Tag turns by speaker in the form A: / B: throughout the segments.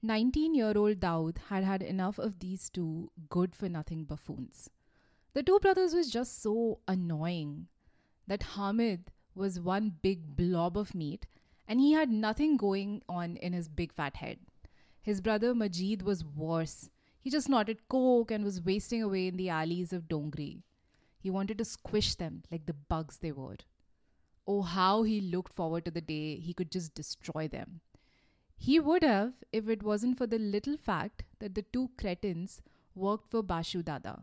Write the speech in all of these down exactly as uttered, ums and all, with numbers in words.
A: nineteen-year-old Daud had had enough of these two good-for-nothing buffoons. The two brothers was just so annoying that Hamid was one big blob of meat and he had nothing going on in his big fat head. His brother Majid was worse. He just snorted coke and was wasting away in the alleys of Dongri. He wanted to squish them like the bugs they were. Oh, how he looked forward to the day he could just destroy them. He would have if it wasn't for the little fact that the two cretins worked for Bashu Dada.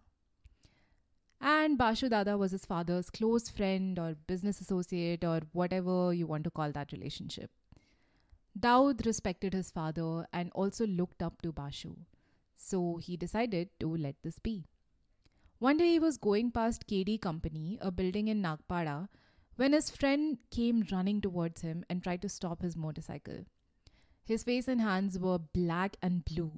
A: And Bashu Dada was his father's close friend or business associate or whatever you want to call that relationship. Daud respected his father and also looked up to Bashu. So he decided to let this be. One day he was going past K D Company, a building in Nagpada, when his friend came running towards him and tried to stop his motorcycle. His face and hands were black and blue.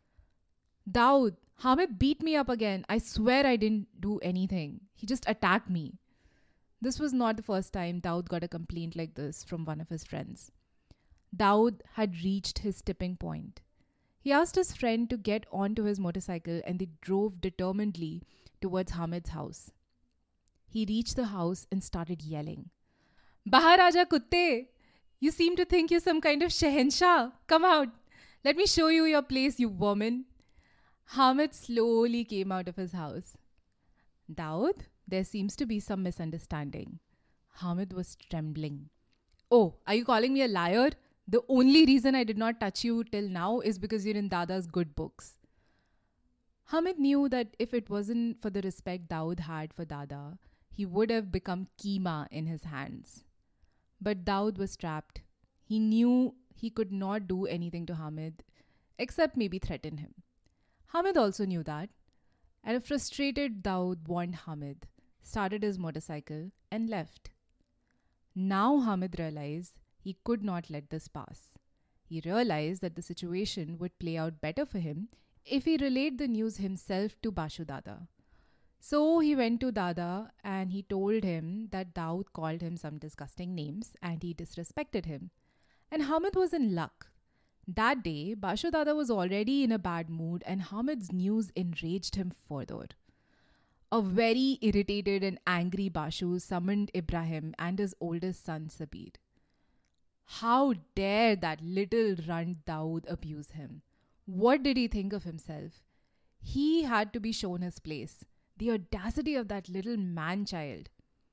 A: Daud, Hamid beat me up again. I swear I didn't do anything. He just attacked me. This was not the first time Daud got a complaint like this from one of his friends. Daud had reached his tipping point. He asked his friend to get onto his motorcycle and they drove determinedly towards Hamid's house. He reached the house and started yelling, "Bahar aaja kutte! You seem to think you're some kind of Shehenshah. Come out. Let me show you your place, you woman." Hamid slowly came out of his house. "Daud, there seems to be some misunderstanding." Hamid was trembling. "Oh, are you calling me a liar? The only reason I did not touch you till now is because you're in Dada's good books." Hamid knew that if it wasn't for the respect Daud had for Dada, he would have become keema in his hands. But Daud was trapped. He knew he could not do anything to Hamid, except maybe threaten him. Hamid also knew that, and a frustrated Daud warned Hamid, started his motorcycle, and left. Now Hamid realized he could not let this pass. He realized that the situation would play out better for him if he relayed the news himself to Bashu Dada. So he went to Dada and he told him that Daud called him some disgusting names and he disrespected him. And Hamid was in luck. That day, Bashu Dada was already in a bad mood and Hamid's news enraged him further. A very irritated and angry Bashu summoned Ibrahim and his oldest son Sabir. How dare that little runt Daud abuse him? What did he think of himself? He had to be shown his place. The audacity of that little man-child.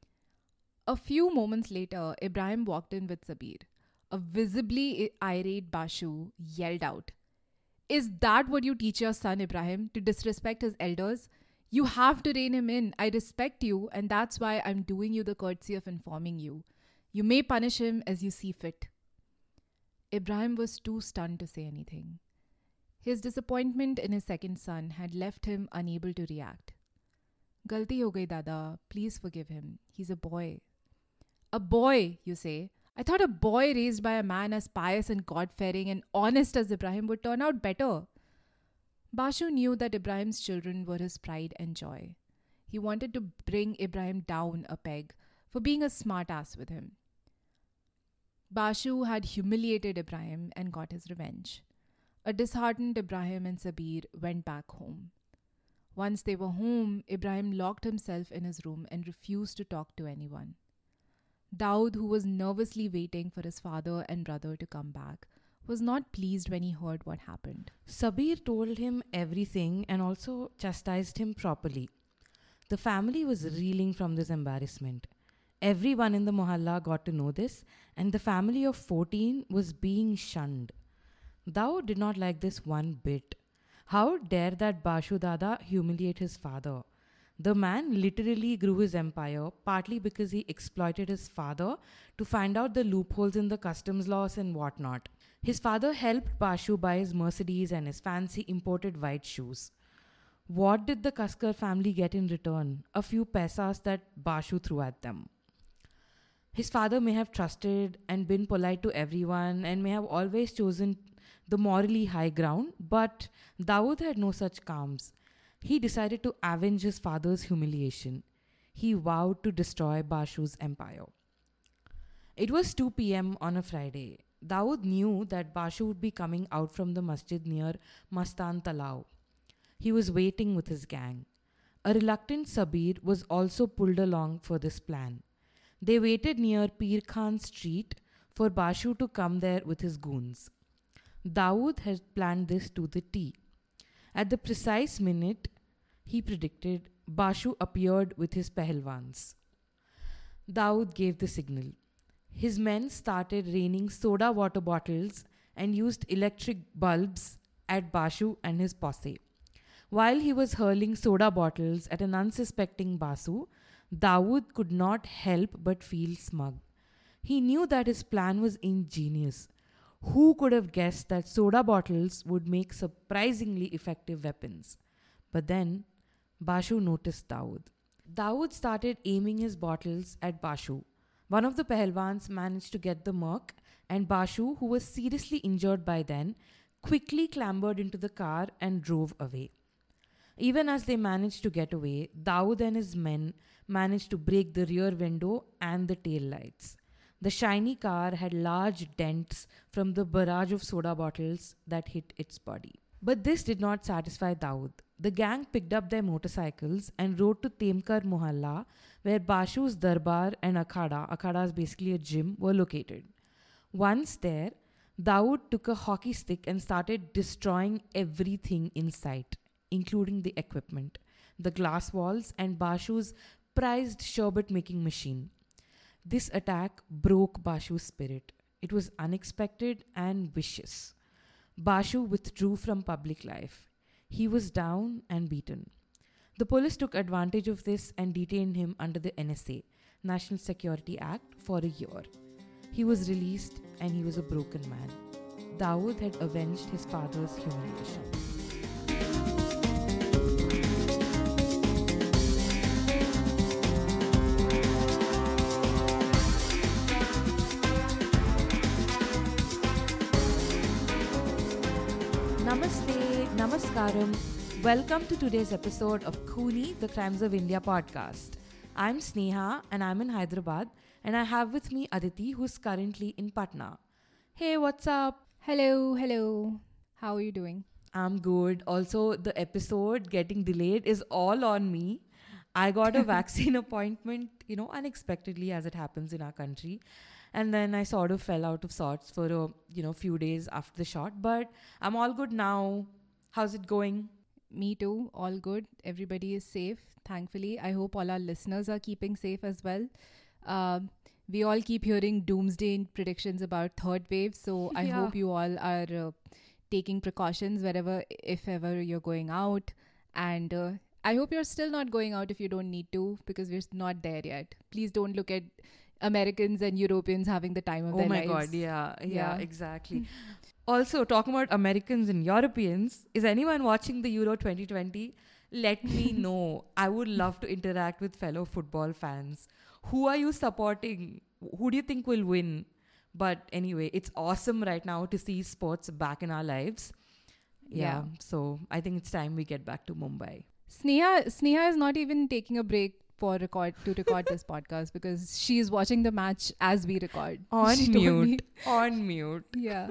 A: A few moments later, Ibrahim walked in with Sabir. A visibly irate Bashu yelled out, "Is that what you teach your son, Ibrahim, to disrespect his elders? You have to rein him in. I respect you, and that's why I'm doing you the courtesy of informing you. You may punish him as you see fit." Ibrahim was too stunned to say anything. His disappointment in his second son had left him unable to react. "Galti ho gayi, Dada. Please forgive him. He's a boy." "A boy, you say? I thought a boy raised by a man as pious and God-fearing and honest as Ibrahim would turn out better." Bashu knew that Ibrahim's children were his pride and joy. He wanted to bring Ibrahim down a peg for being a smart-ass with him. Bashu had humiliated Ibrahim and got his revenge. A disheartened Ibrahim and Sabir went back home. Once they were home, Ibrahim locked himself in his room and refused to talk to anyone. Daud, who was nervously waiting for his father and brother to come back, was not pleased when he heard what happened.
B: Sabir told him everything and also chastised him properly. The family was reeling from this embarrassment. Everyone in the mohalla got to know this, and the family of fourteen was being shunned. Daud did not like this one bit. How dare that Bashu Dada humiliate his father? The man literally grew his empire, partly because he exploited his father to find out the loopholes in the customs laws and whatnot. His father helped Bashu buy his Mercedes and his fancy imported white shoes. What did the Kaskar family get in return? A few paisas that Bashu threw at them. His father may have trusted and been polite to everyone and may have always chosen the morally high ground, but Dawood had no such calms. He decided to avenge his father's humiliation. He vowed to destroy Bashu's empire. It was two p.m. on a Friday. Dawood knew that Bashu would be coming out from the masjid near Mastan Talao. He was waiting with his gang. A reluctant Sabir was also pulled along for this plan. They waited near Pir Khan Street for Bashu to come there with his goons. Dawood had planned this to the T. At the precise minute he predicted, Bashu appeared with his Pahalwans. Dawood gave the signal. His men started raining soda water bottles and used electric bulbs at Bashu and his posse. While he was hurling soda bottles at an unsuspecting Basu, Dawood could not help but feel smug. He knew that his plan was ingenious. Who could have guessed that soda bottles would make surprisingly effective weapons? But then, Bashu noticed Dawood. Dawood started aiming his bottles at Bashu. One of the Pahalwans managed to get the mark, and Bashu, who was seriously injured by then, quickly clambered into the car and drove away. Even as they managed to get away, Dawood and his men managed to break the rear window and the tail lights. The shiny car had large dents from the barrage of soda bottles that hit its body. But this did not satisfy Dawood. The gang picked up their motorcycles and rode to Temkar Mohalla, where Bashu's Darbar and Akhada, Akhada is basically a gym, were located. Once there, Dawood took a hockey stick and started destroying everything in sight, including the equipment, the glass walls, and Bashu's prized sherbet-making machine. This attack broke Bashu's spirit. It was unexpected and vicious. Bashu withdrew from public life. He was down and beaten. The police took advantage of this and detained him under the N S A, National Security Act, for a year. He was released and he was a broken man. Dawood had avenged his father's humiliation. Namaste, Namaskaram. Welcome to today's episode of Khuni, the Crimes of India podcast. I'm Sneha and I'm in Hyderabad, and I have with me Aditi, who's currently in Patna. Hey, what's up?
A: Hello, hello. How are you doing?
B: I'm good. Also, the episode getting delayed is all on me. I got a vaccine appointment, you know, unexpectedly, as it happens in our country. And then I sort of fell out of sorts for a, you know, few days after the shot. But I'm all good now. How's it going?
A: Me too. All good. Everybody is safe, thankfully. I hope all our listeners are keeping safe as well. Um, we all keep hearing doomsday predictions about third wave. So I
B: Yeah.
A: hope you all are uh, taking precautions wherever, if ever you're going out. And uh, I hope you're still not going out if you don't need to, because we're not there yet. Please don't look at Americans and Europeans having the time of
B: Oh
A: their
B: my
A: lives.
B: God, yeah, yeah,
A: Yeah.
B: exactly. Also, talking about Americans and Europeans, is anyone watching the Euro twenty twenty? Let me know. I would love to interact with fellow football fans. Who are you supporting? Who do you think will win? But anyway, it's awesome right now to see sports back in our lives. Yeah,
A: Yeah.
B: so I think it's time we get back to Mumbai.
A: Sneha, Sneha is not even taking a break for record to record this podcast because she's watching the match as we record.
B: On
A: She told me-
B: mute. On mute.
A: Yeah.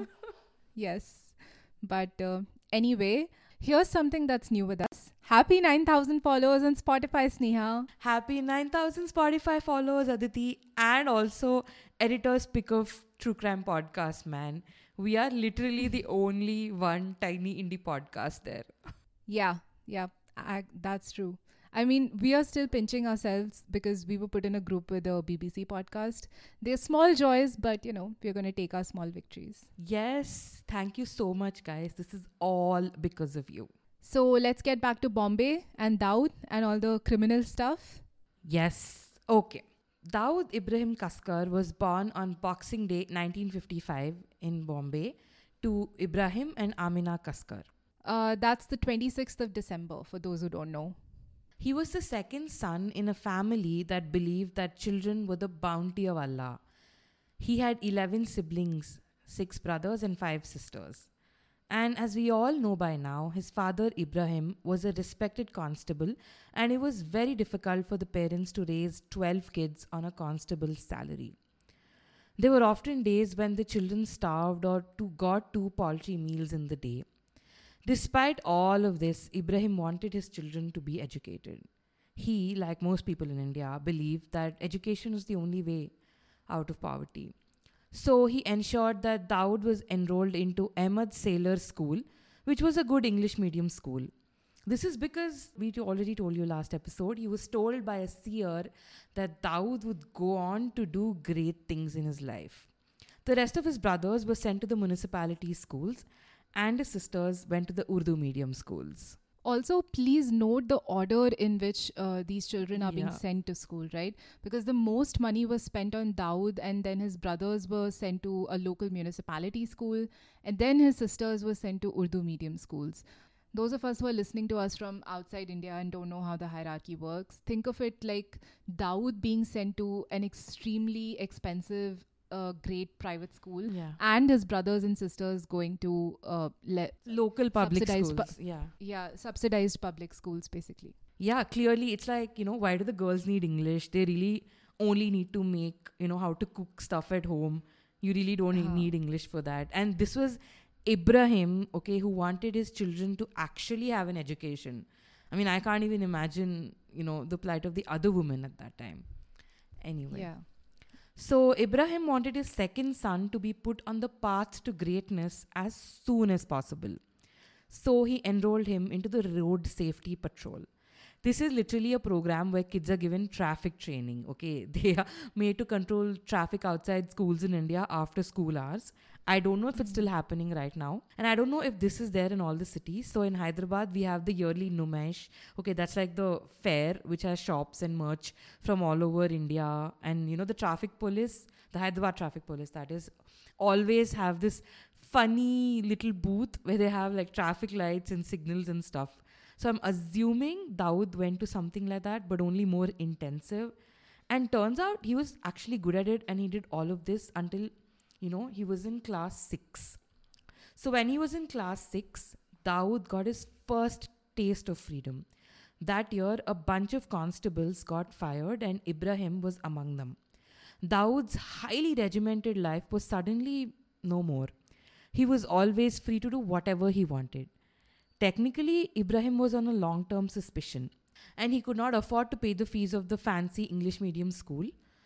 A: Yes. But uh, anyway, here's something that's new with us. Happy nine thousand followers on Spotify, Sneha.
B: Happy nine thousand Spotify followers, Aditi, and also editor's pick of True Crime Podcast, man. We are literally the only one tiny indie podcast there.
A: Yeah. Yeah. I, that's true. I mean, we are still pinching ourselves because we were put in a group with a B B C podcast. They're small joys, but, you know, we're going to take our small victories.
B: Yes, thank you so much, guys. This is all because of you.
A: So let's get back to Bombay and Dawood and all the criminal stuff.
B: Yes. Okay. Dawood Ibrahim Kaskar was born on Boxing Day nineteen fifty-five in Bombay to Ibrahim and Amina Kaskar.
A: Uh, that's the twenty-sixth of December, for those who don't know.
B: He was the second son in a family that believed that children were the bounty of Allah. He had eleven siblings, six brothers and five sisters. And as we all know by now, his father Ibrahim was a respected constable, and it was very difficult for the parents to raise twelve kids on a constable's salary. There were often days when the children starved or to got two paltry meals in the day. Despite all of this, Ibrahim wanted his children to be educated. He, like most people in India, believed that education was the only way out of poverty. So he ensured that Daud was enrolled into Ahmad Sailor School, which was a good English medium school. This is because, we already told you last episode, he was told by a seer that Daud would go on to do great things in his life. The rest of his brothers were sent to the municipality schools, and his sisters went to the Urdu medium schools.
A: Also, please note the order in which uh, these children are being
B: Yeah.
A: sent to school, right? Because the most money was spent on Daud, and then his brothers were sent to a local municipality school, and then his sisters were sent to Urdu medium schools. Those of us who are listening to us from outside India and don't know how the hierarchy works, think of it like Daud being sent to an extremely expensive, uh, great private school,
B: Yeah.
A: and his brothers and sisters going to uh, le-
B: Local public
A: Subsidized
B: schools.
A: pu-
B: yeah.
A: yeah, subsidized public schools, basically.
B: Yeah, clearly it's like, you know, why do the girls need English? They really only need to make, you know, how to cook stuff at home. You really don't
A: Uh-huh.
B: need English for that. And this was Ibrahim, okay, who wanted his children to actually have an education. I mean, I can't even imagine, you know, the plight of the other women at that time. Anyway.
A: Yeah.
B: So Ibrahim wanted his second son to be put on the path to greatness as soon as possible. So he enrolled him into the Road Safety Patrol. This is literally a program where kids are given traffic training, okay? They are made to control traffic outside schools in India after school hours. I don't know if it's still happening right now. And I don't know if this is there in all the cities. So in Hyderabad, we have the yearly Numaish. Okay, that's like the fair, which has shops and merch from all over India. And, you know, the traffic police, the Hyderabad traffic police, that is, always have this funny little booth where they have like traffic lights and signals and stuff. So I'm assuming Daud went to something like that, but only more intensive. And turns out he was actually good at it, and he did all of this until, you know, he was in class six. So when he was in class six, Daud got his first taste of freedom. That year, a bunch of constables got fired, and Ibrahim was among them. Daud's highly regimented life was suddenly no more. He was always free to do whatever he wanted. Technically, Ibrahim was on a long-term suspicion, and he could not afford to pay the fees of the fancy English medium school.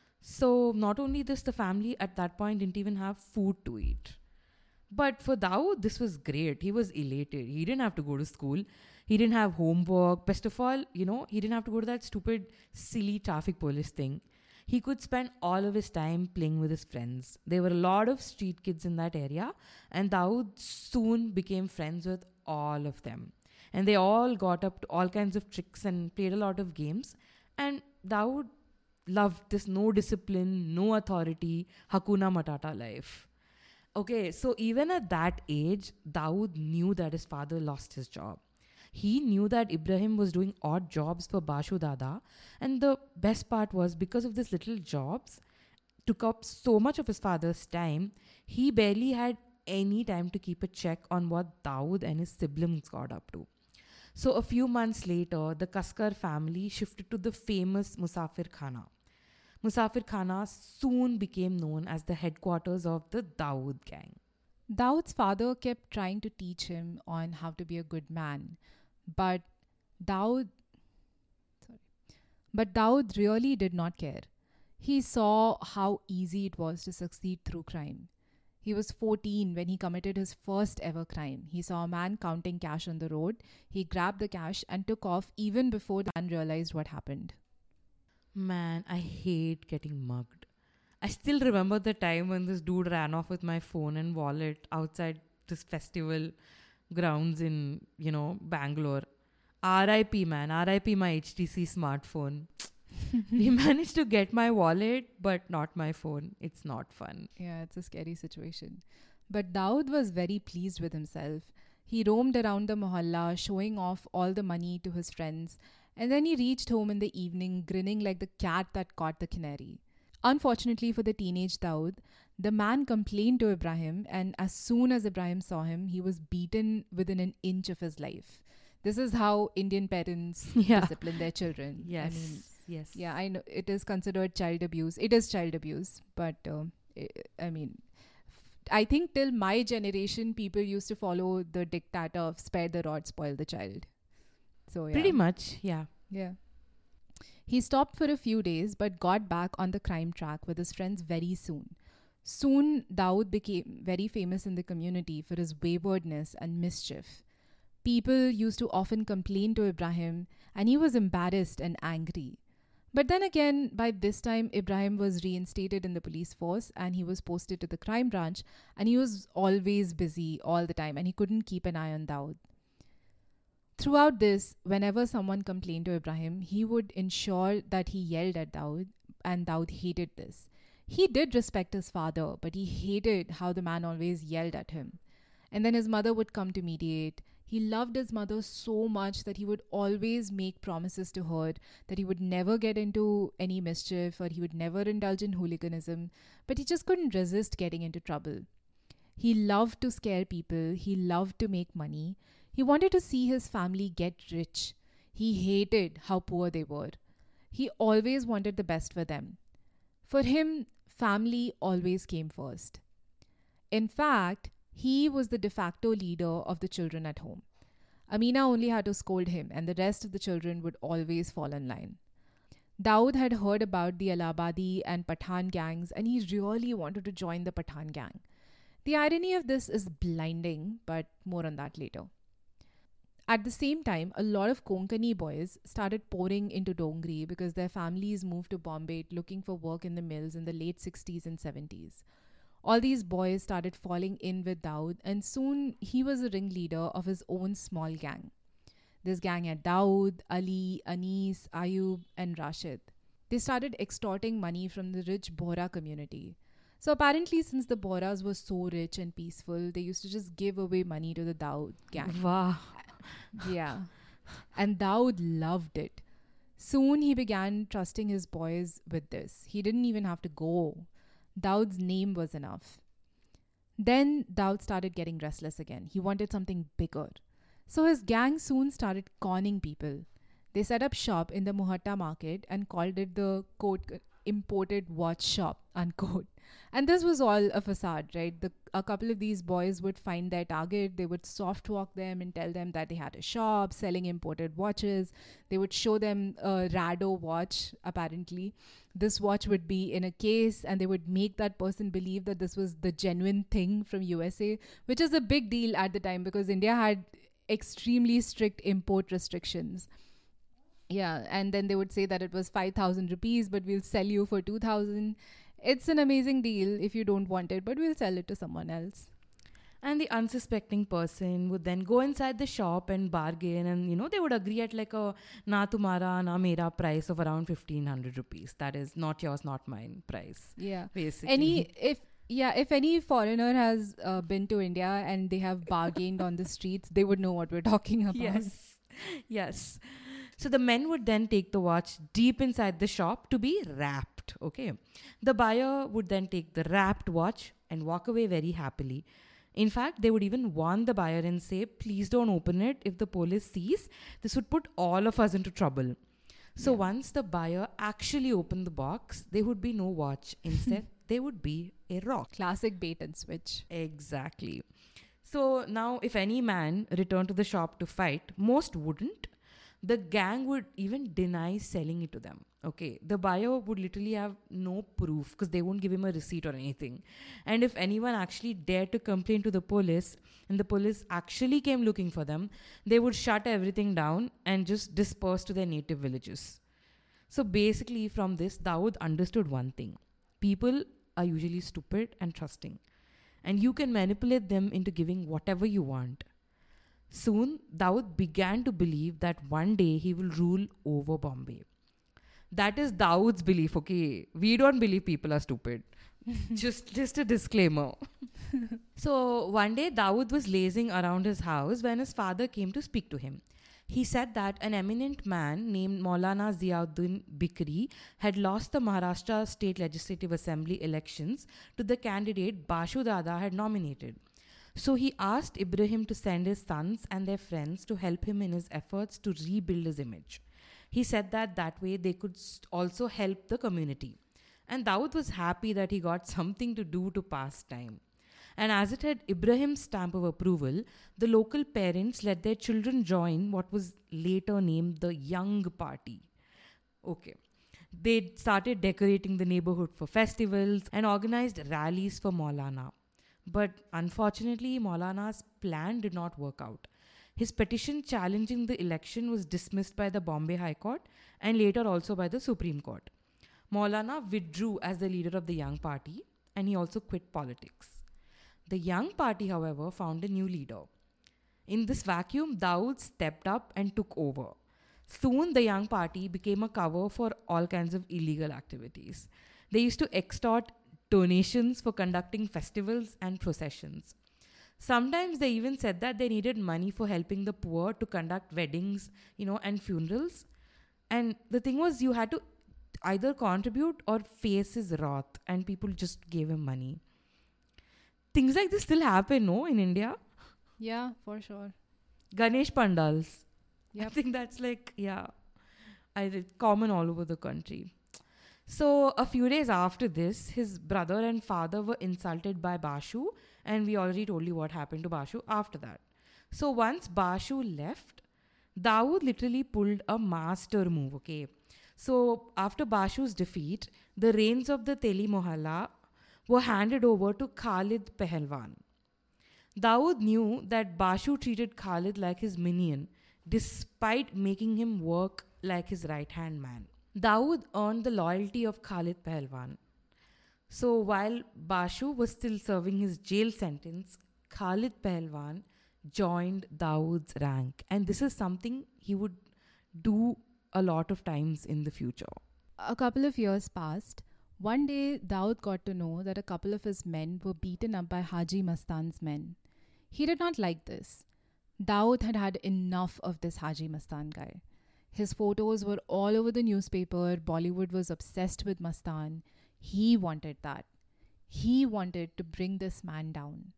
B: So not only this, the family at that point didn't even have food to eat. But for Daud, this was great. He was elated. He didn't have to go to school. He didn't have homework. Best of all, you know, he didn't have to go to that stupid, silly traffic police thing. He could spend all of his time playing with his friends. There were a lot of street kids in that area, and Daud soon became friends with all of them. And they all got up to all kinds of tricks and played a lot of games. And Daud loved this no discipline, no authority, Hakuna Matata life. Okay, so even at that age, Daud knew that his father lost his job. He knew that Ibrahim was doing odd jobs for Bashu Dada. And the best part was, because of these little jobs, took up so much of his father's time, he barely had any time to keep a check on what Daud and his siblings got up to. So a few months later, the Kaskar family shifted to the famous Musafir Khana. Musafir Khana soon became known as the headquarters of the Daud gang.
A: Daud's father kept trying to teach him on how to be a good man, but Daud, sorry, but Daud really did not care. He saw how easy it was to succeed through crime. He was fourteen when he committed his first ever crime. He saw a man counting cash on the road. He grabbed the cash and took off even before the man realized what happened.
B: Man, I hate getting mugged. I still remember the time when this dude ran off with my phone and wallet outside this festival grounds in, you know, Bangalore. R I P, man. R I P my H T C smartphone. We managed to get my wallet, but not my phone. It's not fun.
A: Yeah, it's a scary situation. But Daud was very pleased with himself. He roamed around the mohalla, showing off all the money to his friends, and then he reached home in the evening, grinning like the cat that caught the canary. Unfortunately for the teenage Daud, the man complained to Ibrahim, and as soon as Ibrahim saw him, he was beaten within an inch of his life. This is how Indian parents
B: Yeah.
A: discipline their children.
B: Yes.
A: I mean,
B: yes.
A: yeah, I know it is considered child abuse. It is child abuse, but uh, I I mean, I think till my generation, people used to follow the dictat of spare the rod, spoil the child. So, yeah.
B: Pretty much, yeah.
A: Yeah. He stopped for a few days but got back on the crime track with his friends very soon. Soon, Dawood became very famous in the community for his waywardness and mischief. People used to often complain to Ibrahim, and he was embarrassed and angry. But then again, by this time, Ibrahim was reinstated in the police force and he was posted to the crime branch, and he was always busy all the time and he couldn't keep an eye on Dawood. Throughout this, whenever someone complained to Ibrahim, he would ensure that he yelled at Dawood, and Dawood hated this. He did respect his father, but he hated how the man always yelled at him. And then his mother would come to mediate. He loved his mother so much that he would always make promises to her that he would never get into any mischief or he would never indulge in hooliganism, but he just couldn't resist getting into trouble. He loved to scare people. He loved to make money. He wanted to see his family get rich. He hated how poor they were. He always wanted the best for them. For him, family always came first. In fact, he was the de facto leader of the children at home. Amina only had to scold him, and the rest of the children would always fall in line. Dawood had heard about the Allahabadi and Pathan gangs, and he really wanted to join the Pathan gang. The irony of this is blinding, but more on that later. At the same time, a lot of Konkani boys started pouring into Dongri because their families moved to Bombay looking for work in the mills in the late sixties and seventies. All these boys started falling in with Dawood, and soon he was a ringleader of his own small gang. This gang had Dawood, Ali, Anis, Ayub, and Rashid. They started extorting money from the rich Bohra community. So apparently, since the Bohras were so rich and peaceful, they used to just give away money to the Dawood gang.
B: Wow.
A: Yeah. And Dawood loved it. Soon he began trusting his boys with this. He didn't even have to go. Dawood's name was enough. Then Dawood started getting restless again. He wanted something bigger. So his gang soon started conning people. They set up shop in the Muhatta market and called it the quote imported watch shop, unquote. And this was all a facade, right? The, a couple of these boys would find their target. They would soft walk them and tell them that they had a shop selling imported watches. They would show them a Rado watch, apparently. This watch would be in a case, and they would make that person believe that this was the genuine thing from U S A, which is a big deal at the time because India had extremely strict import restrictions. Yeah, and then they would say that it was five thousand rupees, but we'll sell you for two thousand. It's an amazing deal if you don't want it, but we'll sell it to someone else.
B: And the unsuspecting person would then go inside the shop and bargain, and you know they would agree at like a na tumhara na mera price of around fifteen hundred rupees. That is not yours, not mine price.
A: Yeah.
B: Basically.
A: Any if yeah, if any foreigner has uh, been to India and they have bargained on the streets, they would know what we're talking about.
B: Yes. Yes. So the men would then take the watch deep inside the shop to be wrapped. Okay. The buyer would then take the wrapped watch and walk away very happily. In fact, they would even warn the buyer and say, please don't open it. If the police sees, this would put all of us into trouble. So
A: Yeah.
B: once the buyer actually opened the box, there would be no watch. Instead, there would be a rock.
A: Classic bait and switch.
B: Exactly. So now if any man returned to the shop to fight, most wouldn't. The gang would even deny selling it to them. Okay. The buyer would literally have no proof because they won't give him a receipt or anything. And if anyone actually dared to complain to the police and the police actually came looking for them, they would shut everything down and just disperse to their native villages. So basically from this, Dawood understood one thing. People are usually stupid and trusting. And you can manipulate them into giving whatever you want. Soon, Dawood began to believe that one day he will rule over Bombay. That is Dawood's belief, okay? We don't believe people are stupid. just, just a disclaimer. So, one day, Dawood was lazing around his house when his father came to speak to him. He said that an eminent man named Maulana Ziauddin Bikri had lost the Maharashtra State Legislative Assembly elections to the candidate Bashu Dada had nominated. So he asked Ibrahim to send his sons and their friends to help him in his efforts to rebuild his image. He said that that way they could st- also help the community. And Dawood was happy that he got something to do to pass time. And as it had Ibrahim's stamp of approval, the local parents let their children join what was later named the Young Party. Okay. They started decorating the neighborhood for festivals and organized rallies for Maulana. But unfortunately, Maulana's plan did not work out. His petition challenging the election was dismissed by the Bombay High Court and later also by the Supreme Court. Maulana withdrew as the leader of the Young Party and he also quit politics. The Young Party, however, found a new leader. In this vacuum, Dawood stepped up and took over. Soon, the Young Party became a cover for all kinds of illegal activities. They used to extort donations for conducting festivals and processions. Sometimes they even said that they needed money for helping the poor to conduct weddings, you know, and funerals. And the thing was, you had to either contribute or face his wrath, and people just gave him money. Things like this still happen, no, in India?
A: Yeah, for sure.
B: Ganesh Pandals.
A: Yep.
B: I think that's like, yeah, I, it's common all over the country. So a few days after this, his brother and father were insulted by Bashu, and we already told you what happened to Bashu after that. So once Bashu left, Dawood literally pulled a master move, okay? So after Bashu's defeat, the reins of the Teli Mohalla were handed over to Khalid Pehelwan. Dawood knew that Bashu treated Khalid like his minion, despite making him work like his right-hand man. Dawood earned the loyalty of Khalid Pehelwan. So while Bashu was still serving his jail sentence, Khalid Pehelwan joined Dawood's rank. And this is something he would do a lot of times in the future.
A: A couple of years passed. One day, Dawood got to know that a couple of his men were beaten up by Haji Mastan's men. He did not like this. Dawood had had enough of this Haji Mastan guy. His photos were all over the newspaper. Bollywood was obsessed with Mastan. He wanted that. He wanted to bring this man down.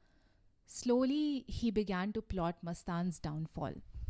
A: Slowly, he began to plot Mastan's downfall.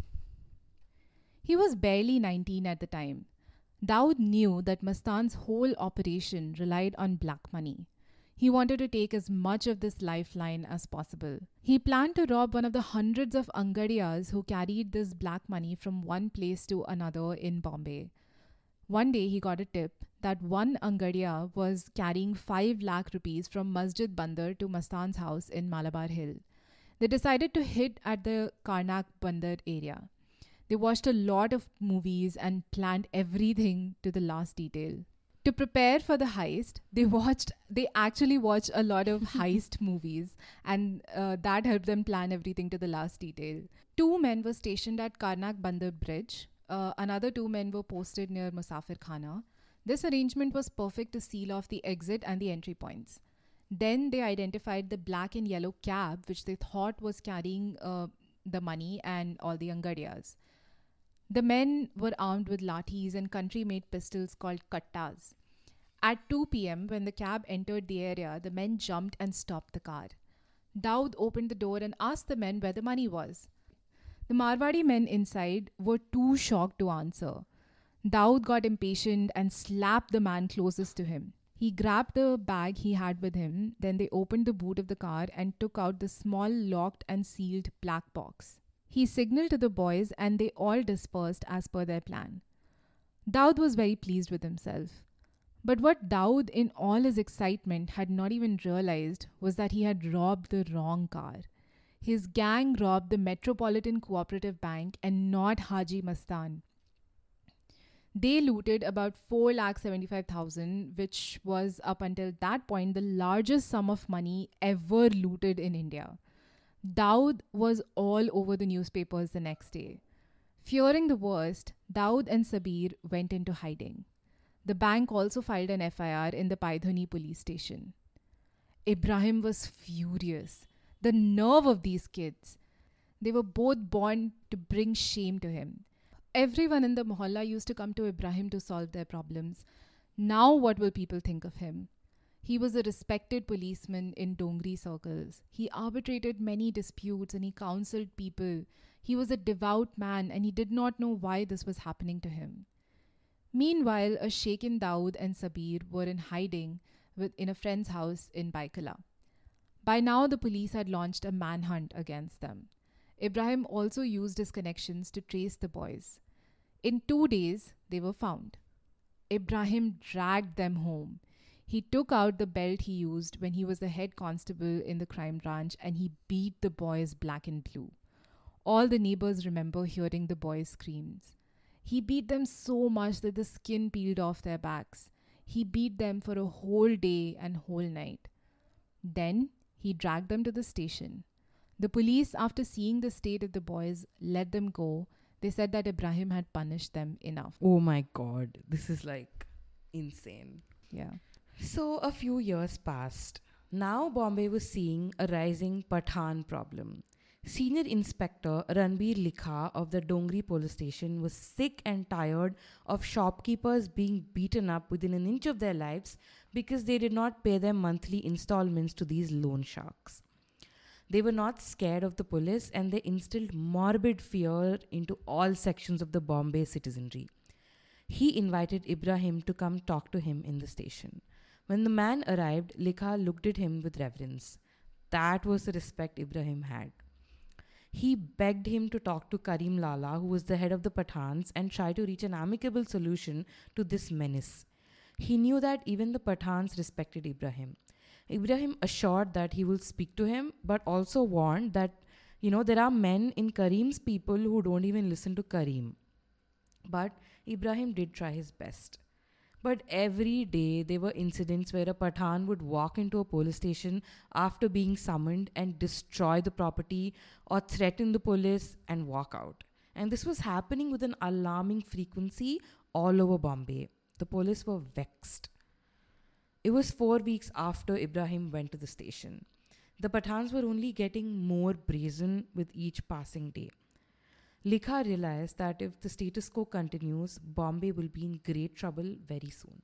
A: He was barely nineteen at the time. Dawood knew that Mastan's whole operation relied on black money. He wanted to take as much of this lifeline as possible. He planned to rob one of the hundreds of Angadiyas who carried this black money from one place to another in Bombay. One day he got a tip that one Angadiya was carrying five lakh rupees from Masjid Bandar to Mastan's house in Malabar Hill. They decided to hit at the Karnak Bandar area. They watched a lot of movies and planned everything to the last detail. To prepare for the heist, they watched, they actually watched a lot of heist movies, and uh, that helped them plan everything to the last detail. Two men were stationed at Karnak Bandar Bridge. Uh, another two men were posted near Musafir Khana. This arrangement was perfect to seal off the exit and the entry points. Then they identified the black and yellow cab, which they thought was carrying uh, the money and all the Angadiyas. The men were armed with lathis and country-made pistols called kattas. At two p.m., when the cab entered the area, the men jumped and stopped the car. Dawood opened the door and asked the men where the money was. The Marwadi men inside were too shocked to answer. Dawood got impatient and slapped the man closest to him. He grabbed the bag he had with him, then they opened the boot of the car and took out the small locked and sealed black box. He signaled to the boys and they all dispersed as per their plan. Dawood was very pleased with himself. But what Dawood, in all his excitement, had not even realized was that he had robbed the wrong car. His gang robbed the Metropolitan Cooperative Bank and not Haji Mastan. They looted about four lakh seventy-five thousand, which was up until that point the largest sum of money ever looted in India. Dawood was all over the newspapers the next day. Fearing the worst, Dawood and Sabir went into hiding. The bank also filed an F I R in the Paidhani police station. Ibrahim was furious. The nerve of these kids. They were both born to bring shame to him. Everyone in the mohalla used to come to Ibrahim to solve their problems. Now what will people think of him? He was a respected policeman in Dongri circles. He arbitrated many disputes and he counseled people. He was a devout man and he did not know why this was happening to him. Meanwhile, a shaken Daud and Sabir were in hiding with, in a friend's house in Baikala. By now, the police had launched a manhunt against them. Ibrahim also used his connections to trace the boys. In two days, they were found. Ibrahim dragged them home. He took out the belt he used when he was the head constable in the crime branch and he beat the boys black and blue. All the neighbors remember hearing the boys' screams. He beat them so much that the skin peeled off their backs. He beat them for a whole day and whole night. Then he dragged them to the station. The police, after seeing the state of the boys, let them go. They said that Ibrahim had punished them enough.
B: Oh my god, this is like insane.
A: Yeah.
B: So a few years passed. Now Bombay was seeing a rising Pathan problem. Senior Inspector Ranbir Likha of the Dongri police station was sick and tired of shopkeepers being beaten up within an inch of their lives because they did not pay their monthly installments to these loan sharks. They were not scared of the police and they instilled morbid fear into all sections of the Bombay citizenry. He invited Ibrahim to come talk to him in the station. When the man arrived, Likha looked at him with reverence. That was the respect Ibrahim had. He begged him to talk to Karim Lala, who was the head of the Pathans, and try to reach an amicable solution to this menace. He knew that even the Pathans respected Ibrahim. Ibrahim assured that he will speak to him, but also warned that, you know, there are men in Karim's people who don't even listen to Karim. But Ibrahim did try his best. But every day there were incidents where a Pathan would walk into a police station after being summoned and destroy the property or threaten the police and walk out. And this was happening with an alarming frequency all over Bombay. The police were vexed. It was four weeks after Ibrahim went to the station. The Pathans were only getting more brazen with each passing day. Likha realized that if the status quo continues, Bombay will be in great trouble very soon.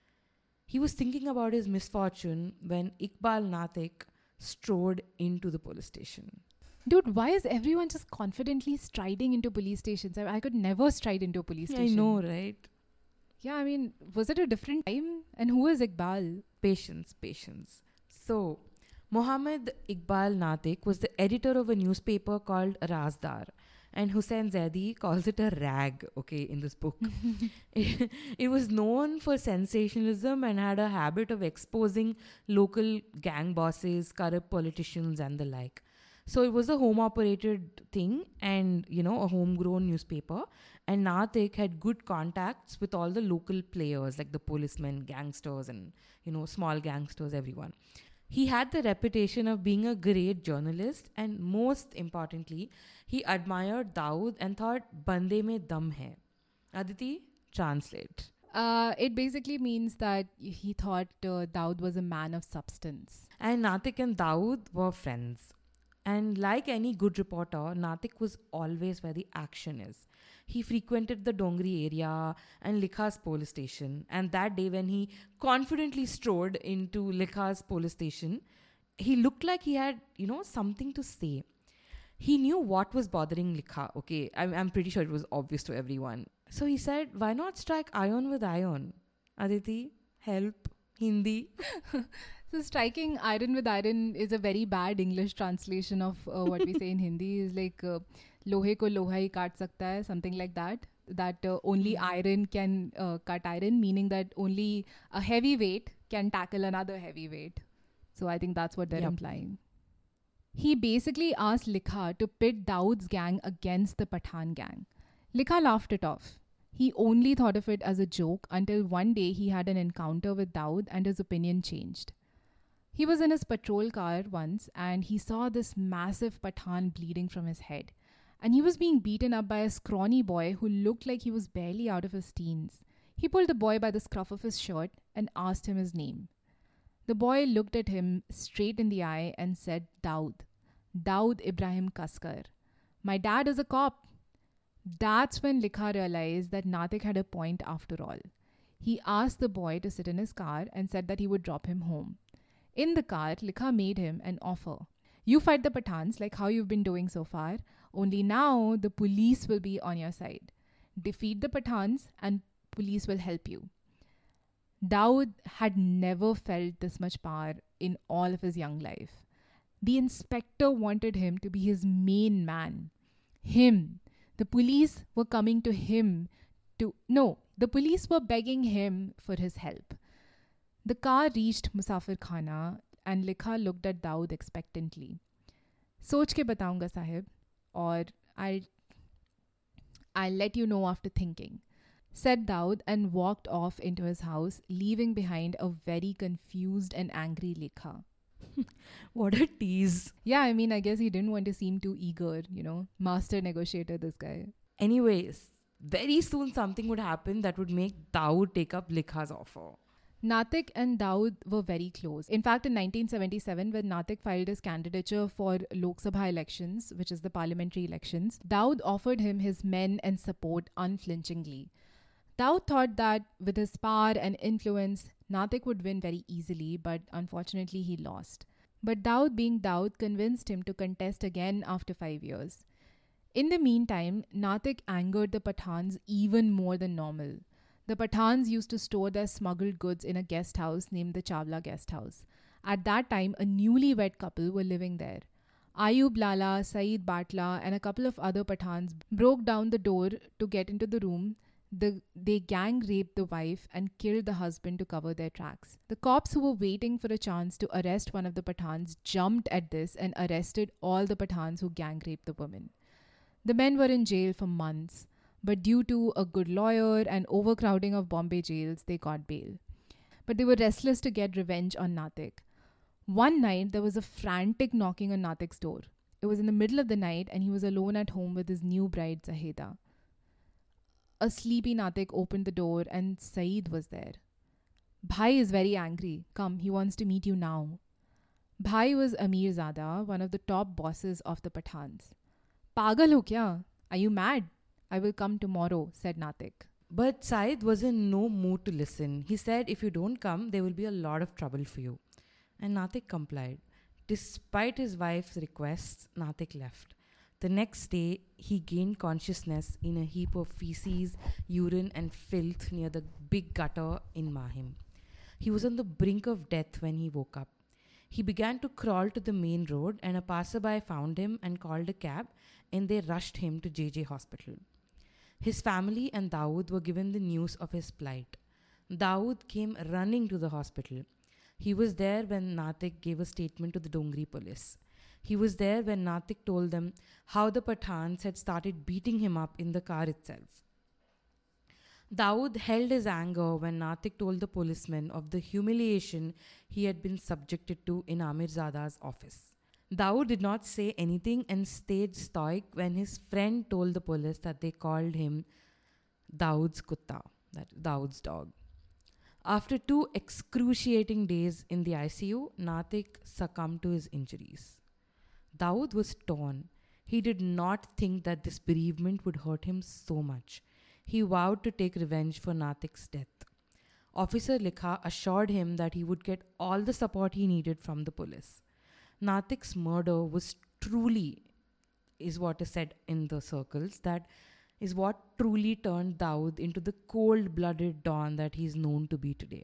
B: He was thinking about his misfortune when Iqbal Natik strode into the police station.
A: Dude, why is everyone just confidently striding into police stations? I, I could never stride into a police
B: Yeah,
A: station.
B: I know, right?
A: Yeah, I mean, was it a different time? And who is Iqbal?
B: Patience, patience. So, Mohammed Iqbal Natik was the editor of a newspaper called Razdar. And Hussain Zaidi calls it a rag, okay, in this book. it, it was known for sensationalism and had a habit of exposing local gang bosses, corrupt politicians, and the like. So it was a home-operated thing and, you know, a homegrown newspaper. And Natik had good contacts with all the local players, like the policemen, gangsters, and, you know, small gangsters, everyone. He had the reputation of being a great journalist, and most importantly, he admired Daud and thought, Bande mein dum hai. Aditi, translate.
A: Uh, it basically means that he thought uh, Daud was a man of substance.
B: And Natik and Daud were friends. And like any good reporter, Natik was always where the action is. He frequented the Dongri area and Likha's police station. And that day when he confidently strode into Likha's police station, he looked like he had, you know, something to say. He knew what was bothering Likha. Okay, I'm, I'm pretty sure it was obvious to everyone. So he said, why not strike iron with iron? Aditi, help. Hindi.
A: So striking iron with iron is a very bad English translation of uh, what we say in Hindi. Is like uh, lohe ko loha hi kaat sakta hai, something like that. That uh, only mm-hmm. iron can uh, cut iron, meaning that only a heavy weight can tackle another heavy weight. So I think that's what they're yep. implying. He basically asked Likha to pit Daud's gang against the Pathan gang. Likha laughed it off. He only thought of it as a joke until one day he had an encounter with Daud and his opinion changed. He was in his patrol car once and he saw this massive Pathan bleeding from his head. And he was being beaten up by a scrawny boy who looked like he was barely out of his teens. He pulled the boy by the scruff of his shirt and asked him his name. The boy looked at him straight in the eye and said, Daud. Daud Ibrahim Kaskar. My dad is a cop. That's when Likha realized that Natik had a point after all. He asked the boy to sit in his car and said that he would drop him home. In the car, Likha made him an offer. You fight the Pathans like how you've been doing so far, only now the police will be on your side. Defeat the Pathans and police will help you. Daud had never felt this much power in all of his young life. The inspector wanted him to be his main man. Him. The police were coming to him to. No, the police were begging him for his help. The car reached Musafir Khana and Likha looked at Daud expectantly. सोच के बताऊंगा Sahib, or I'll, I'll let you know after thinking, said Daud and walked off into his house, leaving behind a very confused and angry Likha.
B: What a tease.
A: Yeah, I mean, I guess he didn't want to seem too eager, you know, master negotiator, this guy.
B: Anyways, very soon something would happen that would make Daud take up Likha's offer.
A: Natick and Daud were very close. In fact, in nineteen seventy-seven, when Natick filed his candidature for Lok Sabha elections, which is the parliamentary elections, Daud offered him his men and support unflinchingly. Daud thought that with his power and influence, Natick would win very easily, but unfortunately he lost. But Daud, being Daud, convinced him to contest again after five years. In the meantime, Natick angered the Pathans even more than normal. The Pathans used to store their smuggled goods in a guest house named the Chawla Guest House. At that time, a newlywed couple were living there. Ayub Lala, Saeed Batla, and a couple of other Pathans broke down the door to get into the room. The, they gang raped the wife and killed the husband to cover their tracks. The cops who were waiting for a chance to arrest one of the Pathans jumped at this and arrested all the Pathans who gang raped the woman. The men were in jail for months, but due to a good lawyer and overcrowding of Bombay jails, they got bail. But they were restless to get revenge on Natick. One night, there was a frantic knocking on Natick's door. It was in the middle of the night and he was alone at home with his new bride, Zaheda. A sleepy Natick opened the door and Saeed was there. Bhai is very angry. Come, he wants to meet you now. Bhai was Amir Zada, one of the top bosses of the Pathans. Pagal ho kya? Are you mad? I will come tomorrow, said Natick.
B: But Saeed was in no mood to listen. He said, if you don't come, there will be a lot of trouble for you. And Natick complied. Despite his wife's requests, Natick left. The next day, he gained consciousness in a heap of feces, urine and filth near the big gutter in Mahim. He was on the brink of death when he woke up. He began to crawl to the main road and a passerby found him and called a cab and they rushed him to J J Hospital. His family and Daud were given the news of his plight. Daud came running to the hospital. He was there when Natick gave a statement to the Dongri police. He was there when Natick told them how the Pathans had started beating him up in the car itself. Daud held his anger when Natick told the policeman of the humiliation he had been subjected to in Amir Zada's office. Daud did not say anything and stayed stoic when his friend told the police that they called him Daud's kutta, that Daud's dog. After two excruciating days in the I C U, Natick succumbed to his injuries. Daud was torn. He did not think that this bereavement would hurt him so much. He vowed to take revenge for Natick's death. Officer Likha assured him that he would get all the support he needed from the police. Natick's murder was truly, is what is said in the circles, that is what truly turned Daud into the cold-blooded Don that he is known to be today.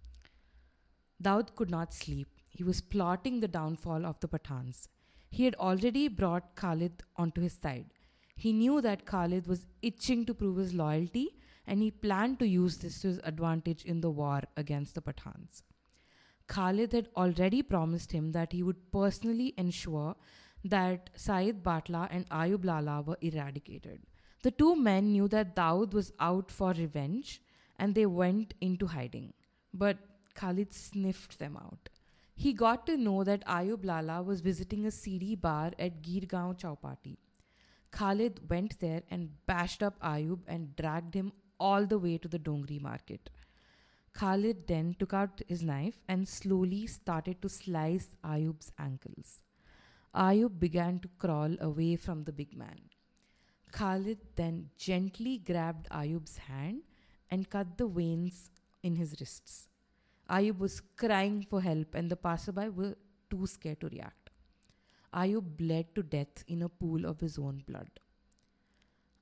B: Daud could not sleep. He was plotting the downfall of the Pathans. He had already brought Khalid onto his side. He knew that Khalid was itching to prove his loyalty and he planned to use this to his advantage in the war against the Pathans. Khalid had already promised him that he would personally ensure that Saeed Batla and Ayub Lala were eradicated. The two men knew that Daud was out for revenge and they went into hiding. But Khalid sniffed them out. He got to know that Ayub Lala was visiting a seedy bar at Girgaon Chowpatty. Khalid went there and bashed up Ayub and dragged him all the way to the Dongri market. Khalid then took out his knife and slowly started to slice Ayub's ankles. Ayub began to crawl away from the big man. Khalid then gently grabbed Ayub's hand and cut the veins in his wrists. Ayub was crying for help and the passerby were too scared to react. Ayub bled to death in a pool of his own blood.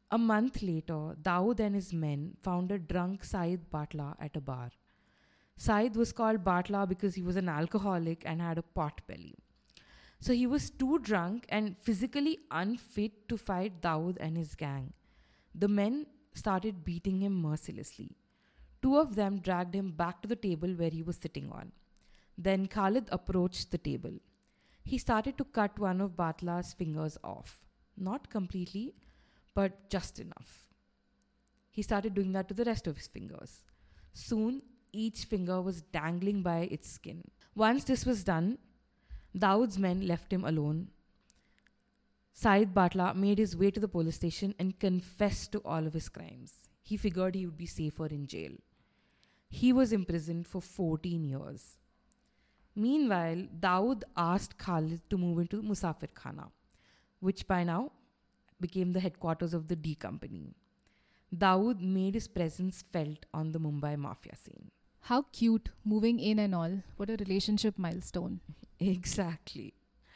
B: A month later, Dawood and his men found a drunk Saeed Batla at a bar. Saeed was called Batla because he was an alcoholic and had a pot belly. So he was too drunk and physically unfit to fight Dawood and his gang. The men started beating him mercilessly. Two of them dragged him back to the table where he was sitting on. Then Khalid approached the table. He started to cut one of Batla's fingers off. Not completely, but just enough. He started doing that to the rest of his fingers. Soon, each finger was dangling by its skin. Once this was done, Dawood's men left him alone. Saeed Batla made his way to the police station and confessed to all of his crimes. He figured he would be safer in jail. He was imprisoned for fourteen years. Meanwhile, Dawood asked Khalid to move into Musafir Khana, which by now became the headquarters of the D Company. Dawood made his presence felt on the Mumbai mafia scene.
A: How cute, moving in and all. What a relationship milestone.
B: Exactly.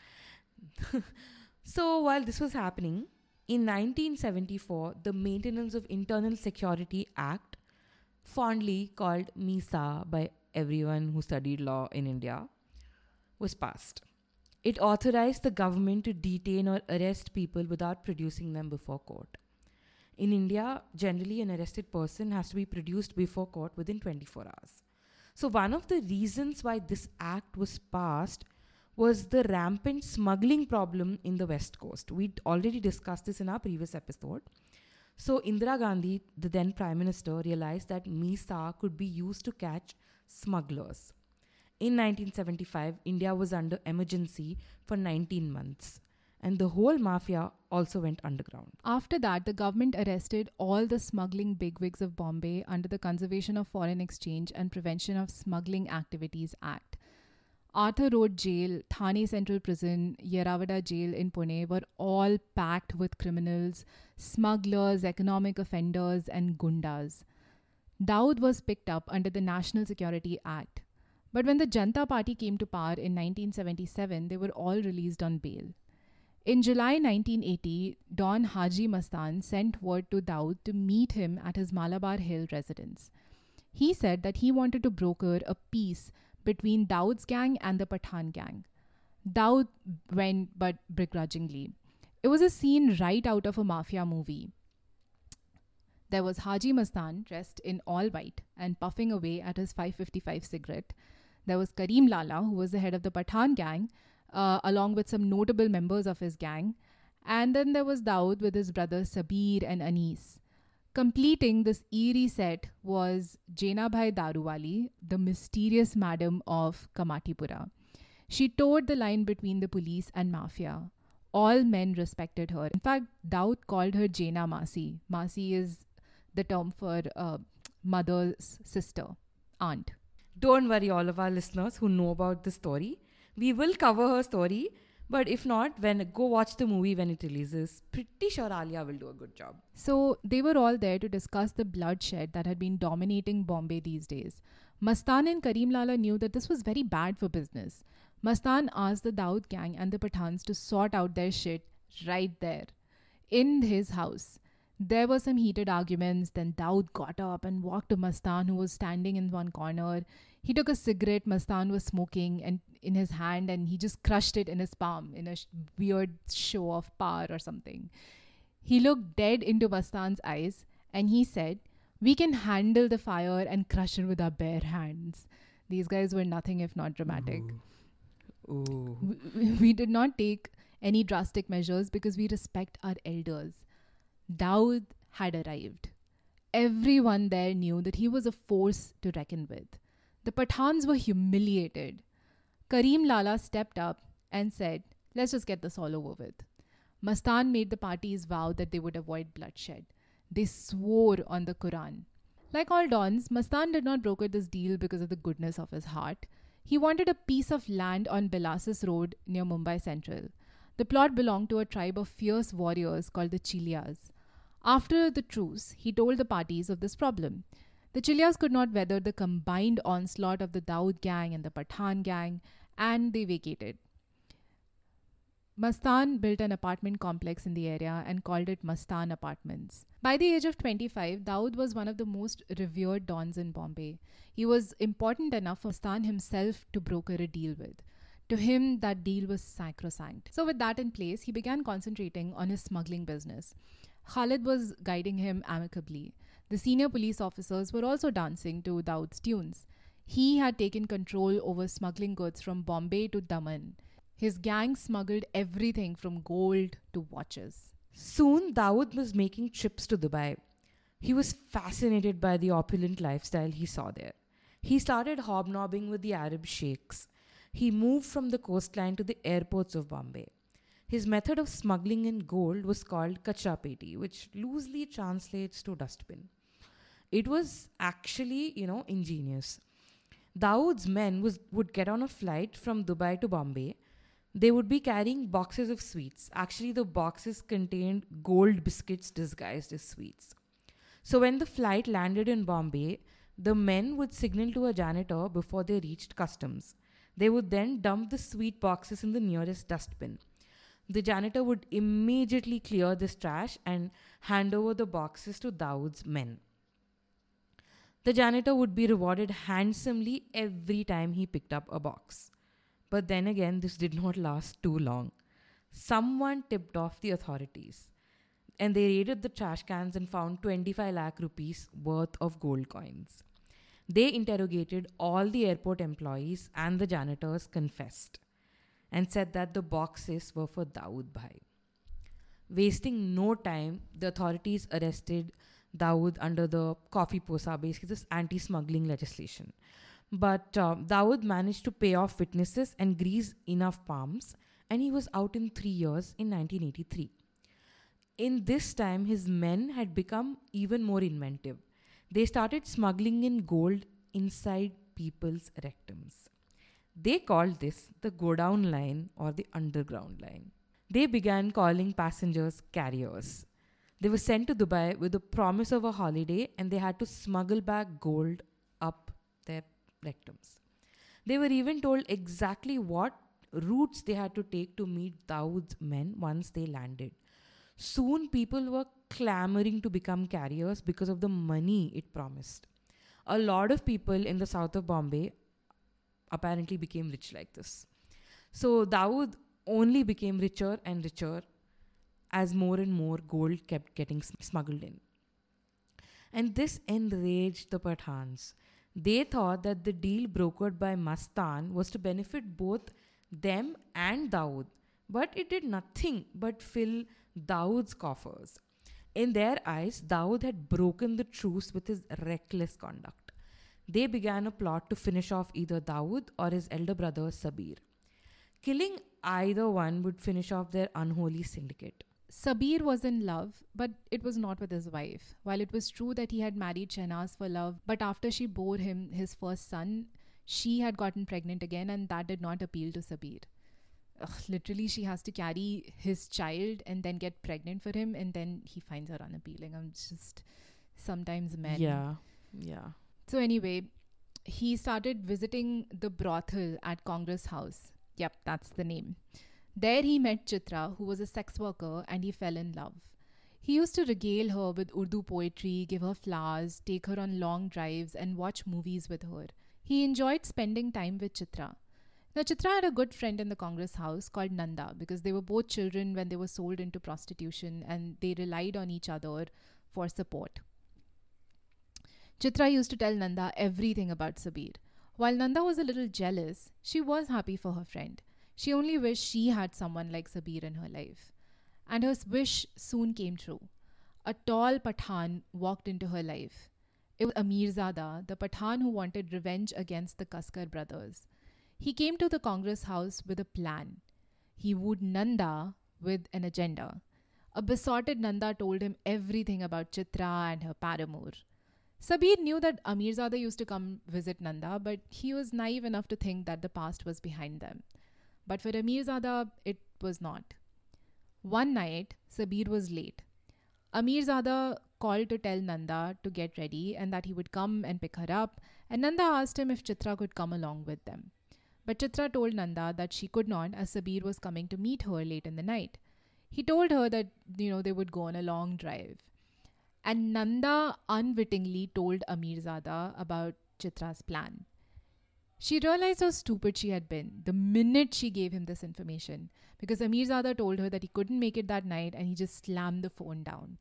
B: So while this was happening, in nineteen seventy-four, the Maintenance of Internal Security Act, fondly called MISA by everyone who studied law in India, was passed. It authorized the government to detain or arrest people without producing them before court. In India, generally an arrested person has to be produced before court within twenty-four hours. So one of the reasons why this act was passed was the rampant smuggling problem in the West Coast. We'd already discussed this in our previous episode. So Indira Gandhi, the then Prime Minister, realized that MISA could be used to catch smugglers. In nineteen seventy-five, India was under emergency for nineteen months. And the whole mafia also went underground.
A: After that, the government arrested all the smuggling bigwigs of Bombay under the Conservation of Foreign Exchange and Prevention of Smuggling Activities Act. Arthur Road Jail, Thane Central Prison, Yerawada Jail in Pune were all packed with criminals, smugglers, economic offenders, and gundas. Dawood was picked up under the National Security Act. But when the Janata Party came to power in nineteen seventy-seven, they were all released on bail. In July nineteen eighty, Don Haji Mastan sent word to Dawood to meet him at his Malabar Hill residence. He said that he wanted to broker a peace between Dawood's gang and the Pathan gang. Dawood went, but begrudgingly. It was a scene right out of a mafia movie. There was Haji Mastan dressed in all white and puffing away at his five fifty-five cigarette. There was Karim Lala, who was the head of the Pathan gang, Uh, along with some notable members of his gang. And then there was Dawood with his brothers Sabir and Anis. Completing this eerie set was Jena Bhai Daruwali, the mysterious madam of Kamatipura. She towed the line between the police and mafia. All men respected her. In fact, Dawood called her Jena Masi. Masi is the term for uh, mother's sister, aunt.
B: Don't worry, all of our listeners who know about the story. We will cover her story, but if not, when go watch the movie when it releases. Pretty sure Alia will do a good job.
A: So they were all there to discuss the bloodshed that had been dominating Bombay these days. Mastan and Karim Lala knew that this was very bad for business. Mastan asked the Dawood gang and the Pathans to sort out their shit right there, in his house. There were some heated arguments. Then Dawood got up and walked to Mastan, who was standing in one corner. He took a cigarette Mastan was smoking and in his hand, and he just crushed it in his palm in a sh- weird show of power or something. He looked dead into Mastan's eyes and he said, "We can handle the fire and crush it with our bare hands." These guys were nothing if not dramatic.
B: Ooh. Ooh.
A: We, we did not take any drastic measures because we respect our elders. Dawood had arrived. Everyone there knew that he was a force to reckon with. The Pathans were humiliated. Karim Lala stepped up and said, "Let's just get this all over with." Mastan made the parties vow that they would avoid bloodshed. They swore on the Quran. Like all dons, Mastan did not broker this deal because of the goodness of his heart. He wanted a piece of land on Belassus Road near Mumbai Central. The plot belonged to a tribe of fierce warriors called the Chilias. After the truce, he told the parties of this problem. The Chilias could not weather the combined onslaught of the Dawood gang and the Pathan gang, and they vacated. Mastan built an apartment complex in the area and called it Mastan Apartments. By the age of twenty-five, Dawood was one of the most revered dons in Bombay. He was important enough for Mastan himself to broker a deal with. To him, that deal was sacrosanct. So, with that in place, he began concentrating on his smuggling business. Khalid was guiding him amicably. The senior police officers were also dancing to Dawood's tunes. He had taken control over smuggling goods from Bombay to Daman. His gang smuggled everything from gold to watches.
B: Soon, Dawood was making trips to Dubai. He was fascinated by the opulent lifestyle he saw there. He started hobnobbing with the Arab sheikhs. He moved from the coastline to the airports of Bombay. His method of smuggling in gold was called kachra peti, which loosely translates to dustbin. It was actually, you know, ingenious. Dawood's men was, would get on a flight from Dubai to Bombay. They would be carrying boxes of sweets. Actually, the boxes contained gold biscuits disguised as sweets. So when the flight landed in Bombay, the men would signal to a janitor before they reached customs. They would then dump the sweet boxes in the nearest dustbin. The janitor would immediately clear this trash and hand over the boxes to Dawood's men. The janitor would be rewarded handsomely every time he picked up a box. But then again, this did not last too long. Someone tipped off the authorities, and they raided the trash cans and found twenty-five lakh rupees worth of gold coins. They interrogated all the airport employees, and the janitors confessed and said that the boxes were for Dawood Bhai. Wasting no time, the authorities arrested Dawood under the Coffee Posa, basically this anti-smuggling legislation. But uh, Dawood managed to pay off witnesses and grease enough palms, and he was out in three years in nineteen eighty-three. In this time, his men had become even more inventive. They started smuggling in gold inside people's rectums. They called this the go-down line or the underground line. They began calling passengers carriers. They were sent to Dubai with the promise of a holiday, and they had to smuggle back gold up their rectums. They were even told exactly what routes they had to take to meet Dawood's men once they landed. Soon people were clamoring to become carriers because of the money it promised. A lot of people in the south of Bombay apparently became rich like this. So Dawood only became richer and richer as more and more gold kept getting smuggled in. And this enraged the Pathans. They thought that the deal brokered by Mastan was to benefit both them and Dawood, but it did nothing but fill Dawood's coffers. In their eyes, Dawood had broken the truce with his reckless conduct. They began a plot to finish off either Dawood or his elder brother Sabir. Killing either one would finish off their unholy syndicate.
A: Sabir was in love, but it was not with his wife. While it was true that he had married Shehnaz for love, but after she bore him his first son, she had gotten pregnant again, and that did not appeal to Sabir. Ugh, literally, she has to carry his child and then get pregnant for him, and then he finds her unappealing. I'm just sometimes men.
B: Yeah, yeah.
A: So anyway, he started visiting the brothel at Congress House. Yep, that's the name. There he met Chitra, who was a sex worker, and he fell in love. He used to regale her with Urdu poetry, give her flowers, take her on long drives, and watch movies with her. He enjoyed spending time with Chitra. Now, Chitra had a good friend in the Congress House called Nanda, because they were both children when they were sold into prostitution, and they relied on each other for support. Chitra used to tell Nanda everything about Sabir. While Nanda was a little jealous, she was happy for her friend. She only wished she had someone like Sabir in her life. And her wish soon came true. A tall Pathan walked into her life. It was Amirzada, the Pathan who wanted revenge against the Kaskar brothers. He came to the Congress House with a plan. He wooed Nanda with an agenda. A besotted Nanda told him everything about Chitra and her paramour. Sabir knew that Amirzada used to come visit Nanda, but he was naive enough to think that the past was behind them. But for Amirzada, it was not. One night, Sabir was late. Amirzada called to tell Nanda to get ready and that he would come and pick her up, and Nanda asked him if Chitra could come along with them. But Chitra told Nanda that she could not as Sabir was coming to meet her late in the night. He told her that, you know, they would go on a long drive. And Nanda unwittingly told Amirzada about Chitra's plan. She realized how stupid she had been the minute she gave him this information, because Amirzada told her that he couldn't make it that night and he just slammed the phone down.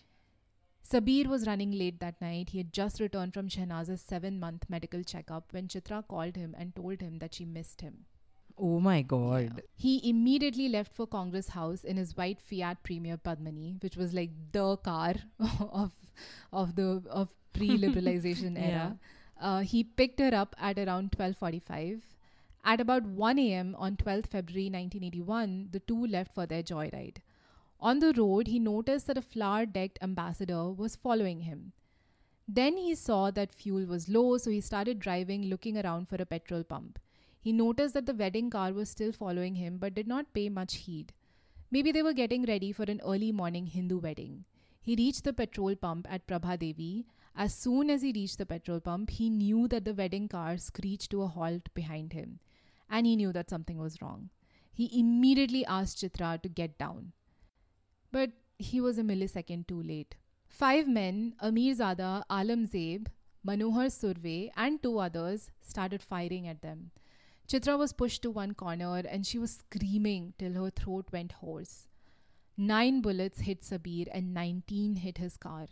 A: Sabir was running late that night. He had just returned from Shehnaz's seven-month medical checkup when Chitra called him and told him that she missed him.
B: Oh my god.
A: Yeah. He immediately left for Congress House in his white Fiat Premier Padmini, which was like the car of of the of pre-liberalization era. Uh, he picked her up at around twelve forty-five. At about one a.m. on twelfth February nineteen eighty-one, the two left for their joyride. On the road, he noticed that a flower-decked ambassador was following him. Then he saw that fuel was low, so he started driving, looking around for a petrol pump. He noticed that the wedding car was still following him but did not pay much heed. Maybe they were getting ready for an early morning Hindu wedding. He reached the petrol pump at Prabha Devi. As soon as he reached the petrol pump, he knew that the wedding car screeched to a halt behind him. And he knew that something was wrong. He immediately asked Chitra to get down. But he was a millisecond too late. Five men, Amirzada, Alamzeb, Manohar Surve, and two others, started firing at them. Chitra was pushed to one corner and she was screaming till her throat went hoarse. Nine bullets hit Sabir and nineteen hit his car.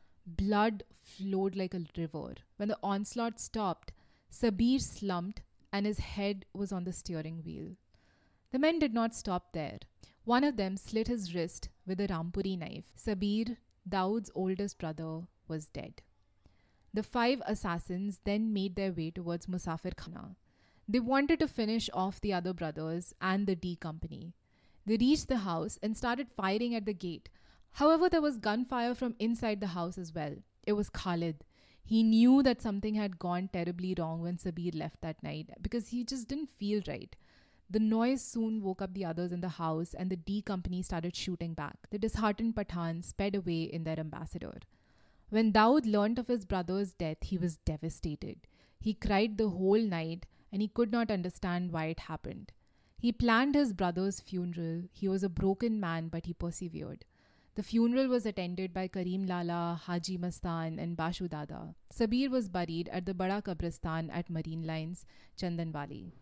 A: Blood flowed like a river. When the onslaught stopped, Sabir slumped and his head was on the steering wheel. The men did not stop there. One of them slit his wrist with a Rampuri knife. Sabir, Dawood's oldest brother, was dead. The five assassins then made their way towards Musafir Khana. They wanted to finish off the other brothers and the D Company. They reached the house and started firing at the gate. However, there was gunfire from inside the house as well. It was Khalid. He knew that something had gone terribly wrong when Sabir left that night because he just didn't feel right. The noise soon woke up the others in the house and the D Company started shooting back. The disheartened Pathans sped away in their ambassador. When Dawood learnt of his brother's death, he was devastated. He cried the whole night and he could not understand why it happened. He planned his brother's funeral. He was a broken man, but he persevered. The funeral was attended by Karim Lala, Haji Mastan, and Bashu Dada. Sabir was buried at the Bada Kabristan at Marine Lines, Chandanwali.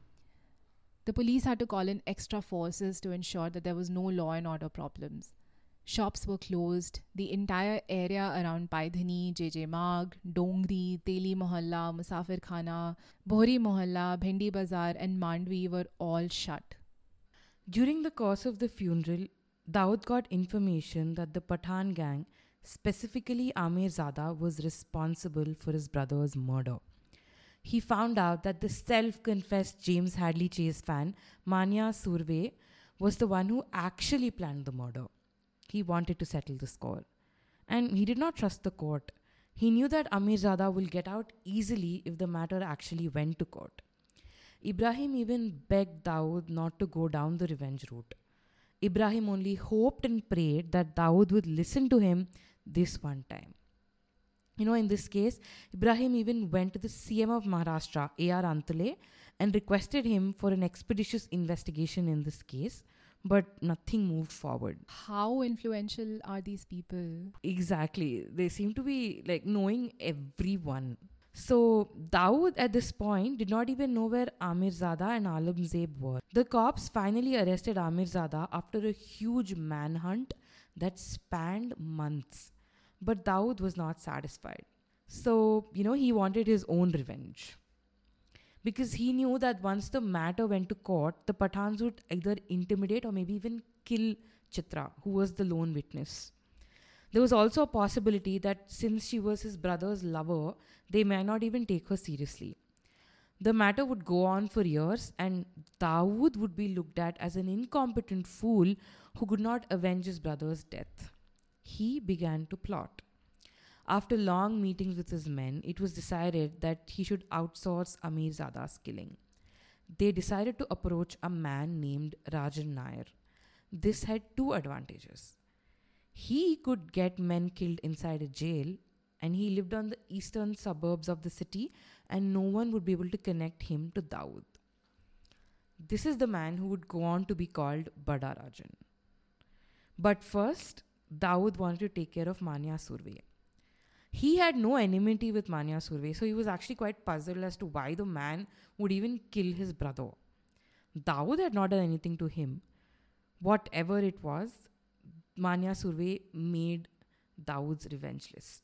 A: The police had to call in extra forces to ensure that there was no law and order problems. Shops were closed. The entire area around Paidhani, J J Marg, Dongri, Teli Mohalla, Musafir Khana, Bohri Mohalla, Bhendi Bazar, and Mandvi were all shut.
B: During the course of the funeral, Dawood got information that the Pathan gang, specifically Amirzada, was responsible for his brother's murder. He found out that the self-confessed James Hadley Chase fan, Manya Surve, was the one who actually planned the murder. He wanted to settle the score. And he did not trust the court. He knew that Amirzada will get out easily if the matter actually went to court. Ibrahim even begged Dawood not to go down the revenge route. Ibrahim only hoped and prayed that Dawood would listen to him this one time. You know, in this case, Ibrahim even went to the C M of Maharashtra, A R Antale, and requested him for an expeditious investigation in this case, but nothing moved forward.
A: How influential are these people?
B: Exactly. They seem to be like knowing everyone. So Dawood at this point did not even know where Amirzada and Alamzeb were. The cops finally arrested Amirzada after a huge manhunt that spanned months. But Dawood was not satisfied. So, you know, he wanted his own revenge. Because he knew that once the matter went to court, the Pathans would either intimidate or maybe even kill Chitra, who was the lone witness. There was also a possibility that since she was his brother's lover, they might not even take her seriously. The matter would go on for years and Dawood would be looked at as an incompetent fool who could not avenge his brother's death. He began to plot. After long meetings with his men, it was decided that he should outsource Amirzada's killing. They decided to approach a man named Rajan Nair. This had two advantages. He could get men killed inside a jail, and he lived on the eastern suburbs of the city, and no one would be able to connect him to Dawood. This is the man who would go on to be called Bada Rajan. But first, Dawood wanted to take care of Manya Surve. He had no enmity with Manya Surve, so he was actually quite puzzled as to why the man would even kill his brother. Dawood had not done anything to him. Whatever it was, Manya Surve made Dawood's revenge list.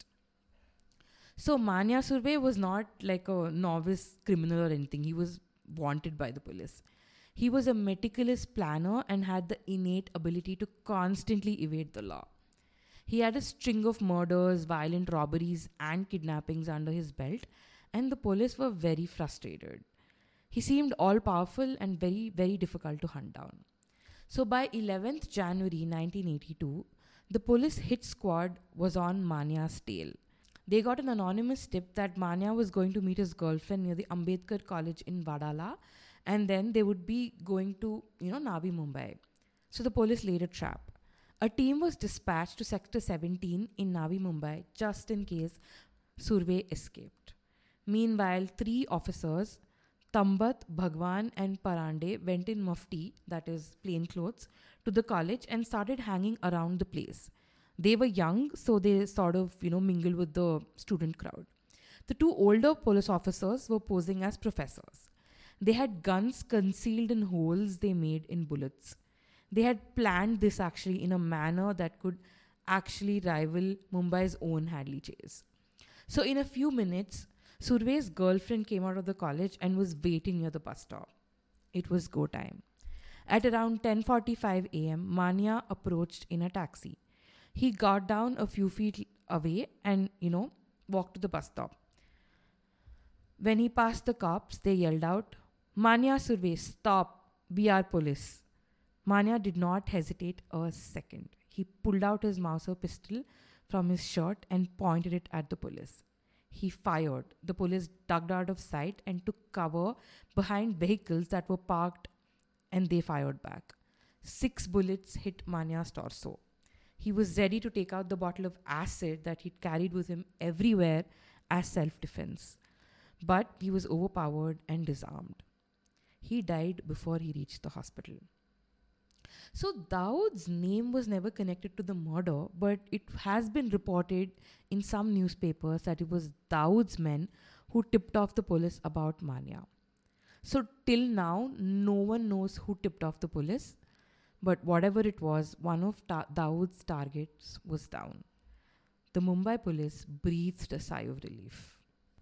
B: So Manya Surve was not like a novice criminal or anything. He was wanted by the police. He was a meticulous planner and had the innate ability to constantly evade the law. He had a string of murders, violent robberies, and kidnappings under his belt, and the police were very frustrated. He seemed all-powerful and very, very difficult to hunt down. So by eleventh January nineteen eighty-two, the police hit squad was on Manya's tail. They got an anonymous tip that Manya was going to meet his girlfriend near the Ambedkar College in Vadala, and then they would be going to, you know, Navi Mumbai. So the police laid a trap. A team was dispatched to Sector seventeen in Navi Mumbai just in case Surve escaped. Meanwhile, three officers, Tambat, Bhagwan and Parande, went in mufti, that is plain clothes, to the college and started hanging around the place. They were young, so they sort of, you know, mingled with the student crowd. The two older police officers were posing as professors. They had guns concealed in holes they made in bullets. They had planned this actually in a manner that could actually rival Mumbai's own Hadley Chase. So in a few minutes, Surve's girlfriend came out of the college and was waiting near the bus stop. It was go time. At around ten forty-five a.m., Manya approached in a taxi. He got down a few feet away and, you know, walked to the bus stop. When he passed the cops, they yelled out, "Manya Surve, stop, we are police." Manya did not hesitate a second. He pulled out his Mauser pistol from his shirt and pointed it at the police. He fired. The police ducked out of sight and took cover behind vehicles that were parked, and they fired back. Six bullets hit Manya's torso. He was ready to take out the bottle of acid that he'd carried with him everywhere as self-defense. But he was overpowered and disarmed. He died before he reached the hospital. So Dawood's name was never connected to the murder, but it has been reported in some newspapers that it was Dawood's men who tipped off the police about Manya. So till now, no one knows who tipped off the police, but whatever it was, one of Ta- Dawood's targets was down. The Mumbai police breathed a sigh of relief.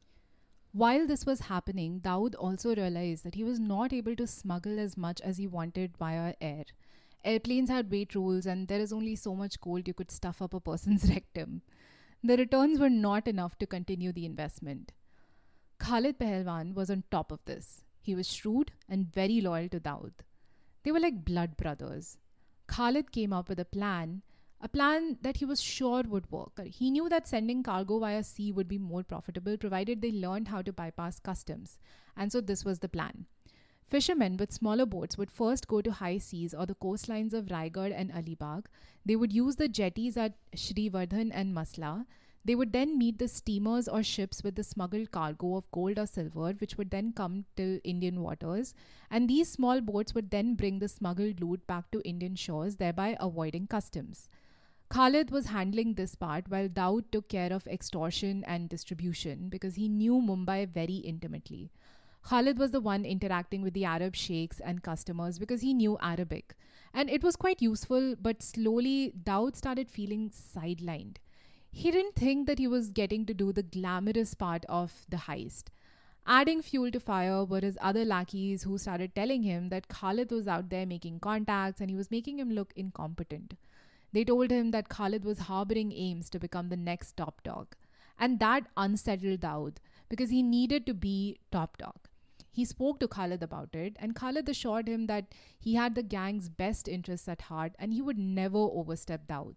A: While this was happening, Dawood also realized that he was not able to smuggle as much as he wanted via air. Airplanes had weight rules, and there is only so much gold you could stuff up a person's rectum. The returns were not enough to continue the investment. Khalid Pahalwan was on top of this. He was shrewd and very loyal to Dawood. They were like blood brothers. Khalid came up with a plan, a plan that he was sure would work. He knew that sending cargo via sea would be more profitable provided they learned how to bypass customs. And so this was the plan. Fishermen with smaller boats would first go to high seas or the coastlines of Raigad and Alibag. They would use the jetties at Shrivardhan and Masla. They would then meet the steamers or ships with the smuggled cargo of gold or silver, which would then come till Indian waters. And these small boats would then bring the smuggled loot back to Indian shores, thereby avoiding customs. Khalid was handling this part while Dawood took care of extortion and distribution because he knew Mumbai very intimately. Khalid was the one interacting with the Arab sheikhs and customers because he knew Arabic. And it was quite useful, but slowly Dawood started feeling sidelined. He didn't think that he was getting to do the glamorous part of the heist. Adding fuel to fire were his other lackeys who started telling him that Khalid was out there making contacts and he was making him look incompetent. They told him that Khalid was harboring aims to become the next top dog. And that unsettled Dawood because he needed to be top dog. He spoke to Khalid about it, and Khalid assured him that he had the gang's best interests at heart and he would never overstep Dawood.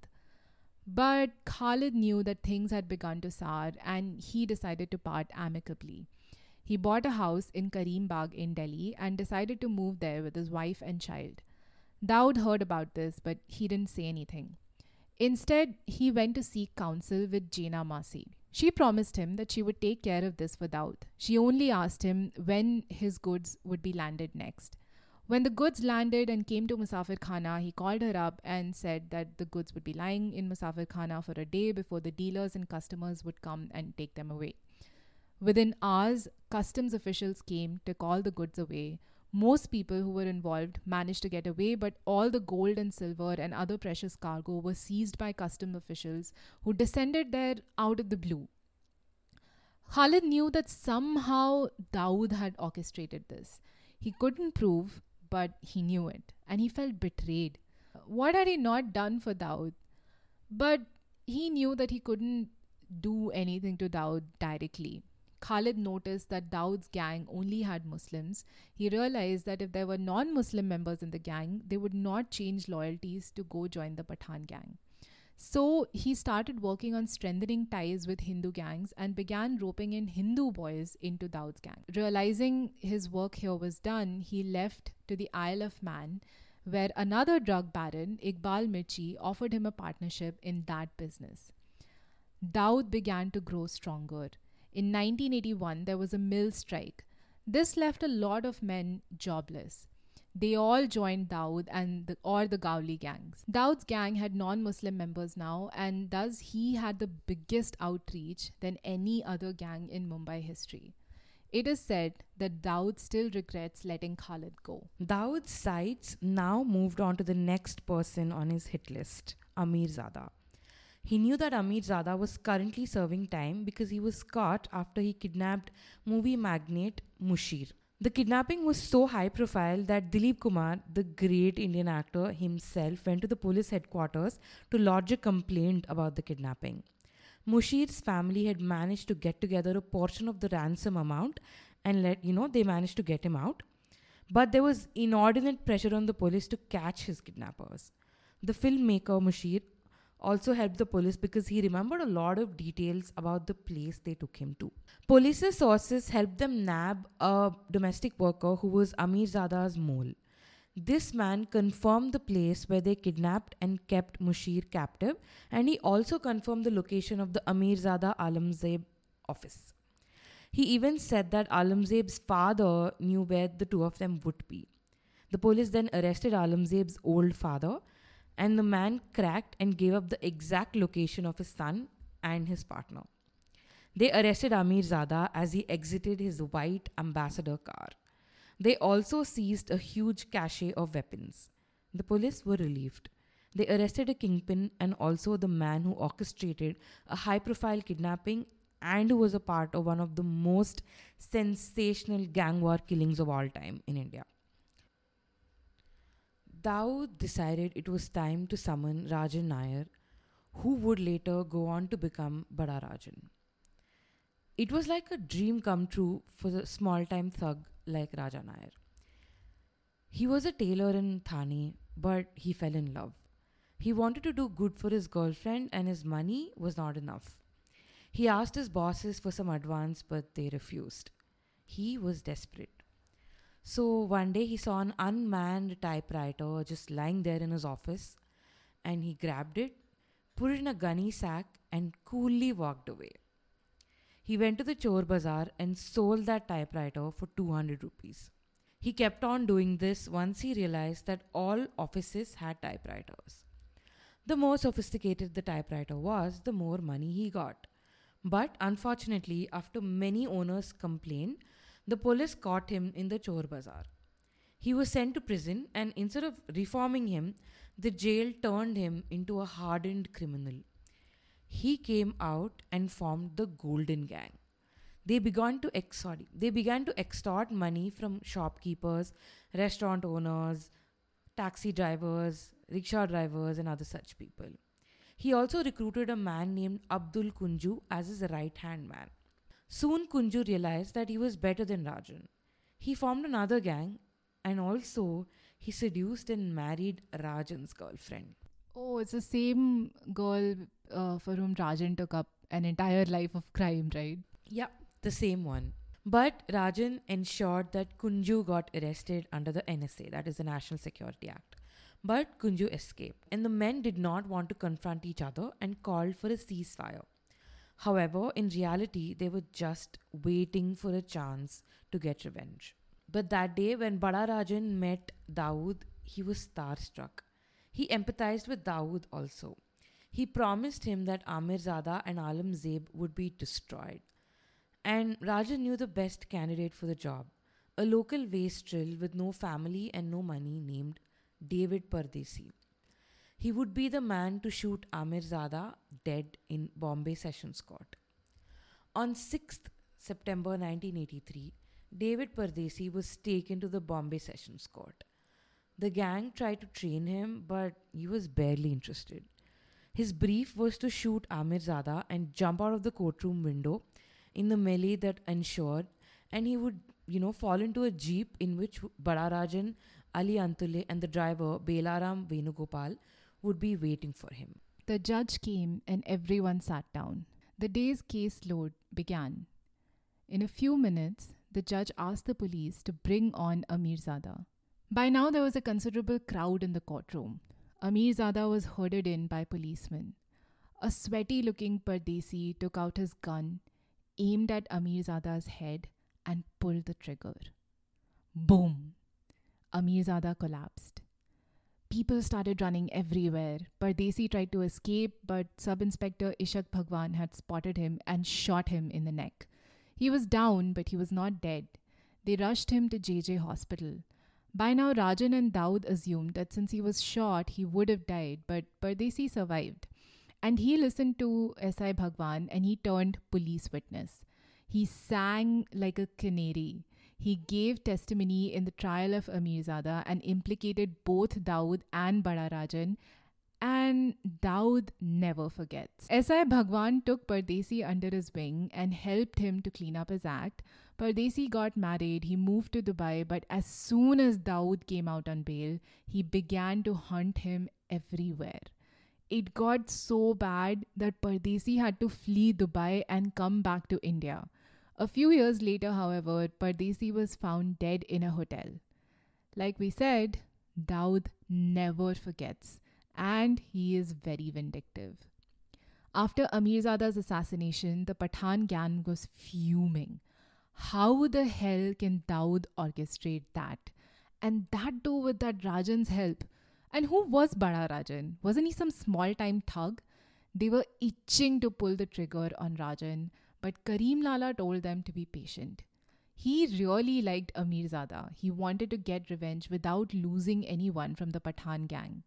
A: But Khalid knew that things had begun to sour and he decided to part amicably. He bought a house in Karim Bagh in Delhi and decided to move there with his wife and child. Dawood heard about this, but he didn't say anything. Instead, he went to seek counsel with Jena Masi. She promised him that she would take care of this for Dawood. She only asked him when his goods would be landed next. When the goods landed and came to Musafir Khana, he called her up and said that the goods would be lying in Musafir Khana for a day before the dealers and customers would come and take them away. Within hours, customs officials came, took all the goods away. Most people who were involved managed to get away, but all the gold and silver and other precious cargo was seized by customs officials who descended there out of the blue. Khalid knew that somehow Dawood had orchestrated this. He couldn't prove, but he knew it, and he felt betrayed. What had he not done for Dawood? But he knew that he couldn't do anything to Dawood directly. Khalid noticed that Dawood's gang only had Muslims. He realized that if there were non Muslim members in the gang, they would not change loyalties to go join the Pathan gang. So he started working on strengthening ties with Hindu gangs and began roping in Hindu boys into Dawood's gang. Realizing his work here was done, he left to the Isle of Man, where another drug baron, Iqbal Mirchi, offered him a partnership in that business. Dawood began to grow stronger. In nineteen eighty-one, there was a mill strike. This left a lot of men jobless. They all joined Dawood and the, or the Gauli gangs. Dawood's gang had non-Muslim members now, and thus he had the biggest outreach than any other gang in Mumbai history. It is said that Dawood still regrets letting Khalid go.
B: Dawood's sights now moved on to the next person on his hit list, Amir Zada. He knew that Amir Zada was currently serving time because he was caught after he kidnapped movie magnate Mushir. The kidnapping was so high profile that Dilip Kumar, the great Indian actor himself, went to the police headquarters to lodge a complaint about the kidnapping. Mushir's family had managed to get together a portion of the ransom amount and let you know they managed to get him out. But there was inordinate pressure on the police to catch his kidnappers. The filmmaker Mushir also helped the police because he remembered a lot of details about the place they took him to. Police's sources helped them nab a domestic worker who was Amir Zada's mole. This man confirmed the place where they kidnapped and kept Mushir captive, and he also confirmed the location of the Amir Zada Alamzeb office. He even said that Alamzeb's father knew where the two of them would be. The police then arrested Alamzeb's old father, and the man cracked and gave up the exact location of his son and his partner. They arrested Amir Zada as he exited his white ambassador car. They also seized a huge cache of weapons. The police were relieved. They arrested a kingpin and also the man who orchestrated a high-profile kidnapping and who was a part of one of the most sensational gang war killings of all time in India. Dawood decided it was time to summon Rajan Nair, who would later go on to become Bada Rajan. It was like a dream come true for the small-time thug like Raja Nair. He was a tailor in Thane, but he fell in love. He wanted to do good for his girlfriend and his money was not enough. He asked his bosses for some advance, but they refused. He was desperate. So one day he saw an unmanned typewriter just lying there in his office, and he grabbed it, put it in a gunny sack and coolly walked away. He went to the Chor Bazaar and sold that typewriter for two hundred rupees. He kept on doing this once he realized that all offices had typewriters. The more sophisticated the typewriter was, the more money he got. But unfortunately, after many owners complained, the police caught him in the Chor Bazaar. He was sent to prison, and instead of reforming him, the jail turned him into a hardened criminal. He came out and formed the Golden Gang. They began to extort, they began to extort money from shopkeepers, restaurant owners, taxi drivers, rickshaw drivers, and other such people. He also recruited a man named Abdul Kunju as his right-hand man. Soon Kunju realized that he was better than Rajan. He formed another gang, and also he seduced and married Rajan's girlfriend.
A: Oh, it's the same girl uh, for whom Rajan took up an entire life of crime, right?
B: Yeah, the same one. But Rajan ensured that Kunju got arrested under the N S A, that is the National Security Act. But Kunju escaped, and the men did not want to confront each other and called for a ceasefire. However, in reality, they were just waiting for a chance to get revenge. But that day, when Bada Rajan met Dawood, he was starstruck. He empathized with Dawood also. He promised him that Amirzada and Alamzeb would be destroyed. And Rajan knew the best candidate for the job, a local wastrel with no family and no money named David Pardesi. He would be the man to shoot Amirzada dead in Bombay Sessions Court. On sixth September nineteen eighty-three, David Pardesi was taken to the Bombay Sessions Court. The gang tried to train him, but he was barely interested. His brief was to shoot Amirzada and jump out of the courtroom window in the melee that ensued, and he would, you know, fall into a jeep in which Bada Rajan, Ali Antule, and the driver, Belaram Venugopal, would be waiting for him.
A: The judge came and everyone sat down. The day's caseload began. In a few minutes, the judge asked the police to bring on Amirzada. By now, there was a considerable crowd in the courtroom. Amirzada was herded in by policemen. A sweaty-looking Pardesi took out his gun, aimed at Amirzada's head, and pulled the trigger. Boom! Amirzada collapsed. People started running everywhere. Pardesi tried to escape, but Sub-Inspector Ishak Bhagwan had spotted him and shot him in the neck. He was down, but he was not dead. They rushed him to J J Hospital. By now, Rajan and Dawood assumed that since he was shot, he would have died, but Pardesi survived. And he listened to S I Bhagwan and he turned police witness. He sang like a canary. He gave testimony in the trial of Amirzada and implicated both Dawood and Bada Rajan. And Dawood never forgets. S I Bhagwan took Pardesi under his wing and helped him to clean up his act. Pardesi got married, he moved to Dubai, but as soon as Dawood came out on bail, he began to hunt him everywhere. It got so bad that Pardesi had to flee Dubai and come back to India. A few years later, however, Pardesi was found dead in a hotel. Like we said, Dawood never forgets, and he is very vindictive. After Amirzada's assassination, the Pathan gang was fuming. How the hell can Dawood orchestrate that? And that too with that Rajan's help. And who was Bada Rajan? Wasn't he some small-time thug? They were itching to pull the trigger on Rajan, but Karim Lala told them to be patient. He really liked Amirzada. He wanted to get revenge without losing anyone from the Pathan gang.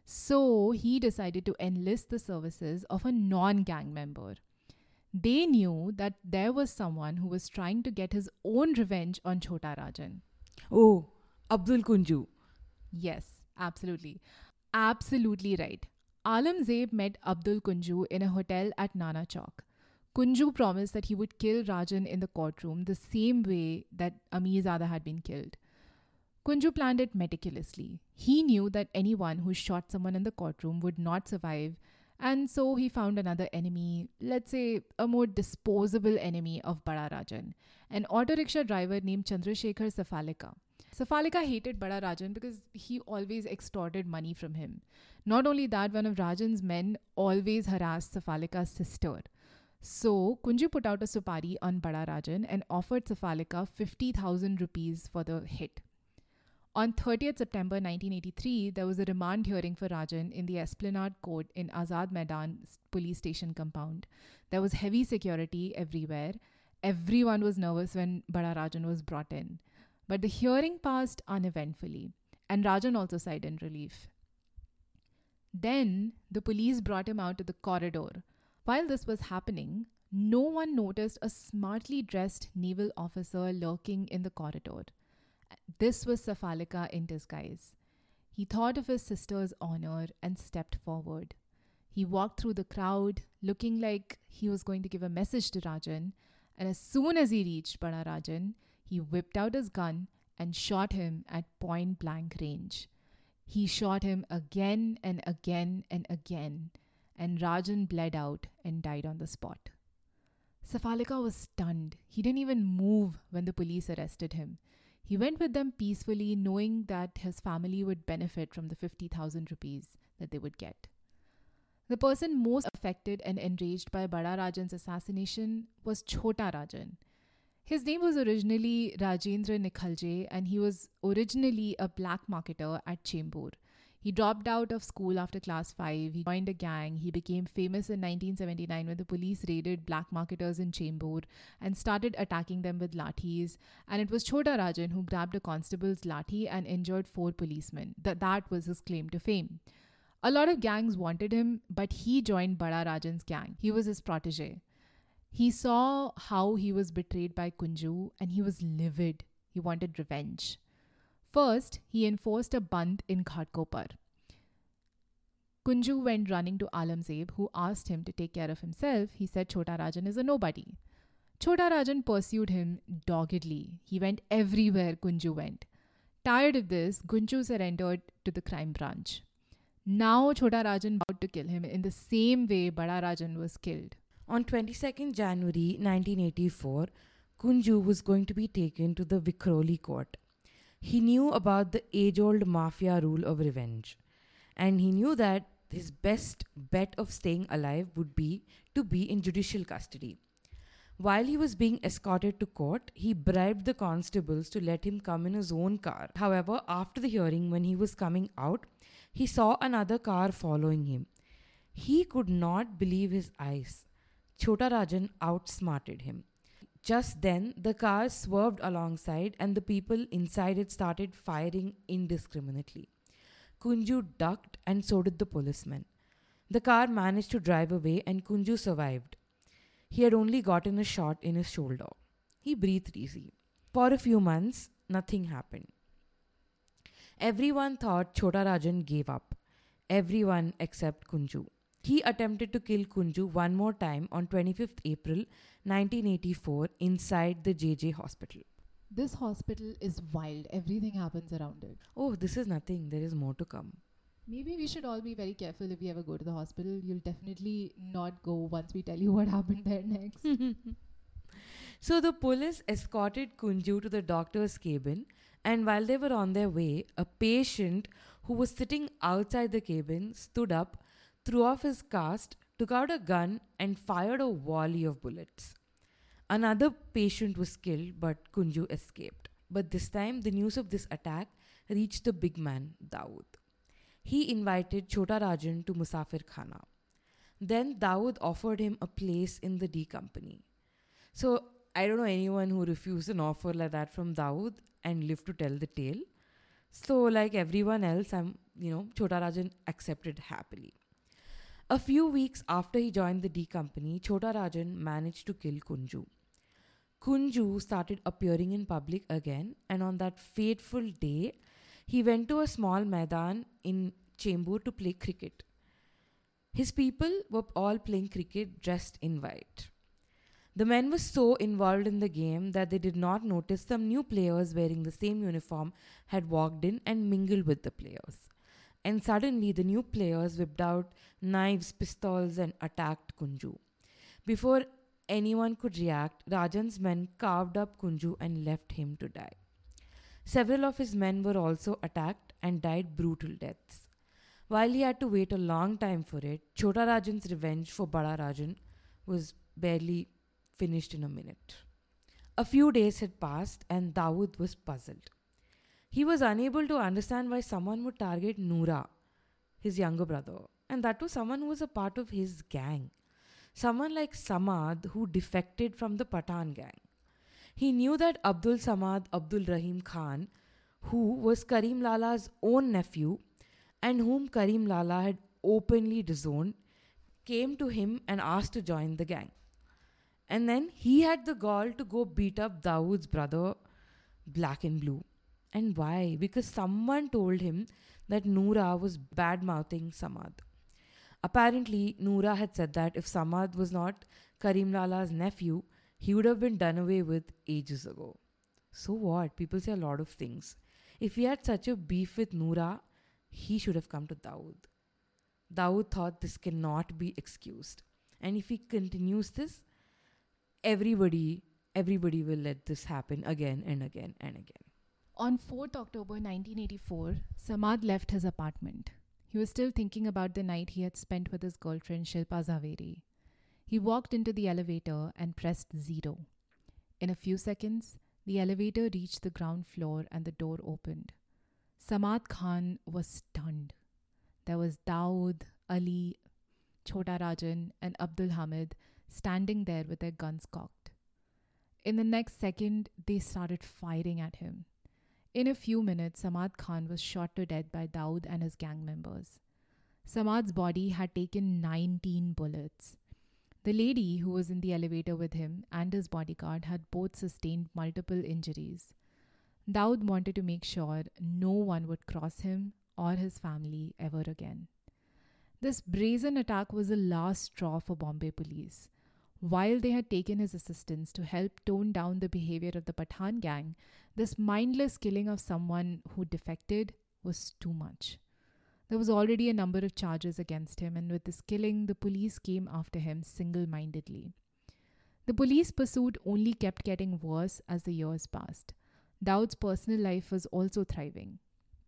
A: So he decided to enlist the services of a non-gang member. They knew that there was someone who was trying to get his own revenge on Chota Rajan.
B: Oh, Abdul Kunju.
A: Yes, absolutely. Absolutely right. Alamzeb met Abdul Kunju in a hotel at Nana Chowk. Kunju promised that he would kill Rajan in the courtroom the same way that Amirzada had been killed. Kunju planned it meticulously. He knew that anyone who shot someone in the courtroom would not survive, and so he found another enemy, let's say a more disposable enemy of Bada Rajan, an auto rickshaw driver named Chandrasekhar Safalika. Safalika hated Bada Rajan because he always extorted money from him. Not only that, one of Rajan's men always harassed Safalika's sister. So, Kunju put out a supari on Bada Rajan and offered Safalika fifty thousand rupees for the hit. On thirtieth September nineteen eighty-three, there was a remand hearing for Rajan in the Esplanade Court in Azad Maidan police station compound. There was heavy security everywhere. Everyone was nervous when Bada Rajan was brought in. But the hearing passed uneventfully, and Rajan also sighed in relief. Then, the police brought him out to the corridor. While this was happening, no one noticed a smartly dressed naval officer lurking in the corridor. This was Safalika in disguise. He thought of his sister's honor and stepped forward. He walked through the crowd, looking like he was going to give a message to Rajan, and as soon as he reached Bada Rajan, he whipped out his gun and shot him at point-blank range. He shot him again and again and again, and Rajan bled out and died on the spot. Safalika was stunned. He didn't even move when the police arrested him. He went with them peacefully, knowing that his family would benefit from the fifty thousand rupees that they would get. The person most affected and enraged by Bada Rajan's assassination was Chota Rajan. His name was originally Rajendra Nikhalje, and he was originally a black marketer at Chembur. He dropped out of school after class five. He joined a gang. He became famous in nineteen seventy-nine when the police raided black marketers in Chembur and started attacking them with lathis. And it was Chota Rajan who grabbed a constable's lathi and injured four policemen. That, that was his claim to fame. A lot of gangs wanted him, but he joined Bada Rajan's gang. He was his protege. He saw how he was betrayed by Kunju and he was livid. He wanted revenge. First, he enforced a band in Ghatkopar. Kunju went running to Alamzeb, who asked him to take care of himself. He said Chota Rajan is a nobody. Chota Rajan pursued him doggedly. He went everywhere Kunju went. Tired of this, Kunju surrendered to the crime branch. Now Chota Rajan vowed to kill him in the same way Bada Rajan was killed.
B: On twenty-second January nineteen eighty-four, Kunju was going to be taken to the Vikhroli court. He knew about the age-old mafia rule of revenge, and he knew that his best bet of staying alive would be to be in judicial custody. While he was being escorted to court, he bribed the constables to let him come in his own car. However, after the hearing, when he was coming out, he saw another car following him. He could not believe his eyes. Chota Rajan outsmarted him. Just then, the car swerved alongside and the people inside it started firing indiscriminately. Kunju ducked and so did the policemen. The car managed to drive away and Kunju survived. He had only gotten a shot in his shoulder. He breathed easy. For a few months, nothing happened. Everyone thought Chota Rajan gave up. Everyone except Kunju. He attempted to kill Kunju one more time on twenty-fifth April nineteen eighty-four inside the J J hospital.
A: This hospital is wild. Everything happens around it.
B: Oh, this is nothing. There is more to come.
A: Maybe we should all be very careful if we ever go to the hospital. You'll definitely not go once we tell you what happened there next.
B: So the police escorted Kunju to the doctor's cabin, and while they were on their way, a patient who was sitting outside the cabin stood up, threw off his cast, took out a gun and fired a volley of bullets. Another patient was killed, but Kunju escaped. But this time, the news of this attack reached the big man, Dawood. He invited Chota Rajan to Musafir Khana. Then Dawood offered him a place in the D Company. So, I don't know anyone who refused an offer like that from Dawood and lived to tell the tale. So, like everyone else, I'm, you know, Chota Rajan accepted happily. A few weeks after he joined the D Company, Chota Rajan managed to kill Kunju. Kunju started appearing in public again, and on that fateful day, he went to a small maidan in Chembur to play cricket. His people were all playing cricket dressed in white. The men were so involved in the game that they did not notice some new players wearing the same uniform had walked in and mingled with the players. And suddenly the new players whipped out knives, pistols and attacked Kunju. Before anyone could react, Rajan's men carved up Kunju and left him to die. Several of his men were also attacked and died brutal deaths. While he had to wait a long time for it, Chota Rajan's revenge for Bada Rajan was barely finished in a minute. A few days had passed and Dawood was puzzled. He was unable to understand why someone would target Noora, his younger brother, and that was someone who was a part of his gang. Someone like Samad who defected from the Pathan gang. He knew that Abdul Samad Abdul Rahim Khan, who was Karim Lala's own nephew and whom Karim Lala had openly disowned, came to him and asked to join the gang. And then he had the gall to go beat up Dawood's brother, Black and Blue. And why? Because someone told him that Noora was bad-mouthing Samad. Apparently, Noora had said that if Samad was not Karim Lala's nephew, he would have been done away with ages ago. So what? People say a lot of things. If he had such a beef with Noora, he should have come to Dawood. Dawood thought this cannot be excused. And if he continues this, everybody, everybody will let this happen again and again and again.
A: On fourth October nineteen eighty-four, Samad left his apartment. He was still thinking about the night he had spent with his girlfriend Shilpa Zaveri. He walked into the elevator and pressed zero. In a few seconds, the elevator reached the ground floor and the door opened. Samad Khan was stunned. There was Daud, Ali, Chota Rajan, and Abdul Hamid standing there with their guns cocked. In the next second, they started firing at him. In a few minutes, Samad Khan was shot to death by Daud and his gang members. Samad's body had taken nineteen bullets. The lady who was in the elevator with him and his bodyguard had both sustained multiple injuries. Daud wanted to make sure no one would cross him or his family ever again. This brazen attack was the last straw for Bombay police. While they had taken his assistance to help tone down the behavior of the Pathan gang, this mindless killing of someone who defected was too much. There was already a number of charges against him, and with this killing, the police came after him single-mindedly. The police pursuit only kept getting worse as the years passed. Daud's personal life was also thriving.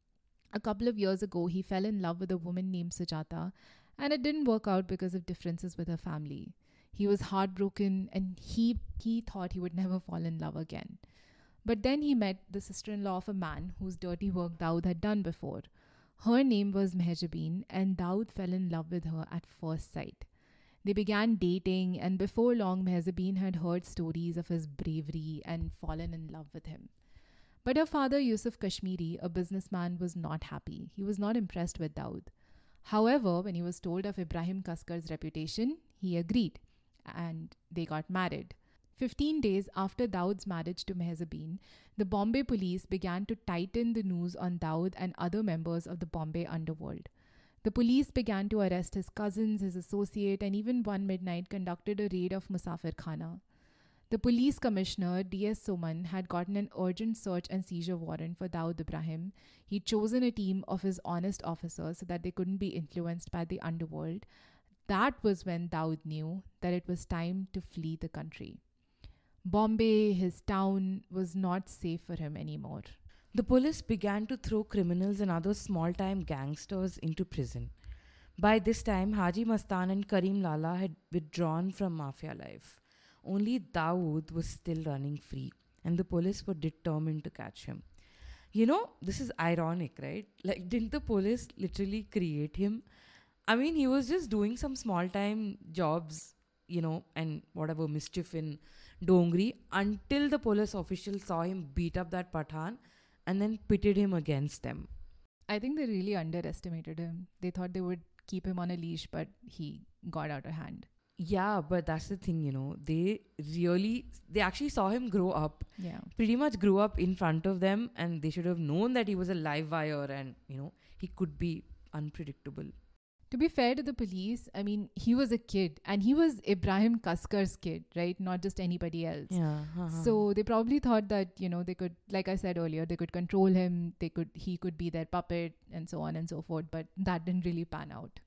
A: A couple of years ago, he fell in love with a woman named Sujata, and it didn't work out because of differences with her family. He was heartbroken, and he, he thought he would never fall in love again. But then he met the sister-in-law of a man whose dirty work Daud had done before. Her name was Mehjabeen, and Daud fell in love with her at first sight. They began dating, and before long, Mehjabeen had heard stories of his bravery and fallen in love with him. But her father, Yusuf Kashmiri, a businessman, was not happy. He was not impressed with Daud. However, when he was told of Ibrahim Kaskar's reputation, he agreed, and they got married. Fifteen days after Daud's marriage to Mehjabeen, the Bombay police began to tighten the noose on Daud and other members of the Bombay underworld. The police began to arrest his cousins, his associate, and even one midnight conducted a raid of Musafir Khana. The police commissioner, D S Soman, had gotten an urgent search and seizure warrant for Daud Ibrahim. He'd chosen a team of his honest officers so that they couldn't be influenced by the underworld. That was when Daud knew that it was time to flee the country. Bombay, his town, was not safe for him anymore.
B: The police began to throw criminals and other small-time gangsters into prison. By this time, Haji Mastan and Karim Lala had withdrawn from mafia life. Only Dawood was still running free, and the police were determined to catch him. You know, this is ironic, right? Like, didn't the police literally create him? I mean, he was just doing some small-time jobs, you know, and whatever mischief in Dongri until the police officials saw him beat up that Pathan and then pitted him against them.
A: I think they really underestimated him. They thought they would keep him on a leash, but he got out of hand.
B: Yeah, but that's the thing, you know, they really, they actually saw him grow up.
A: Yeah.
B: Pretty much grew up in front of them, and they should have known that he was a live wire and, you know, he could be unpredictable.
A: To be fair to the police, I mean, he was a kid, and he was Ibrahim Kaskar's kid, right? Not just anybody else.
B: Yeah. Uh-huh.
A: So they probably thought that, you know, they could, like I said earlier, they could control him, they could, he could be their puppet and so on and so forth, but that didn't really pan out.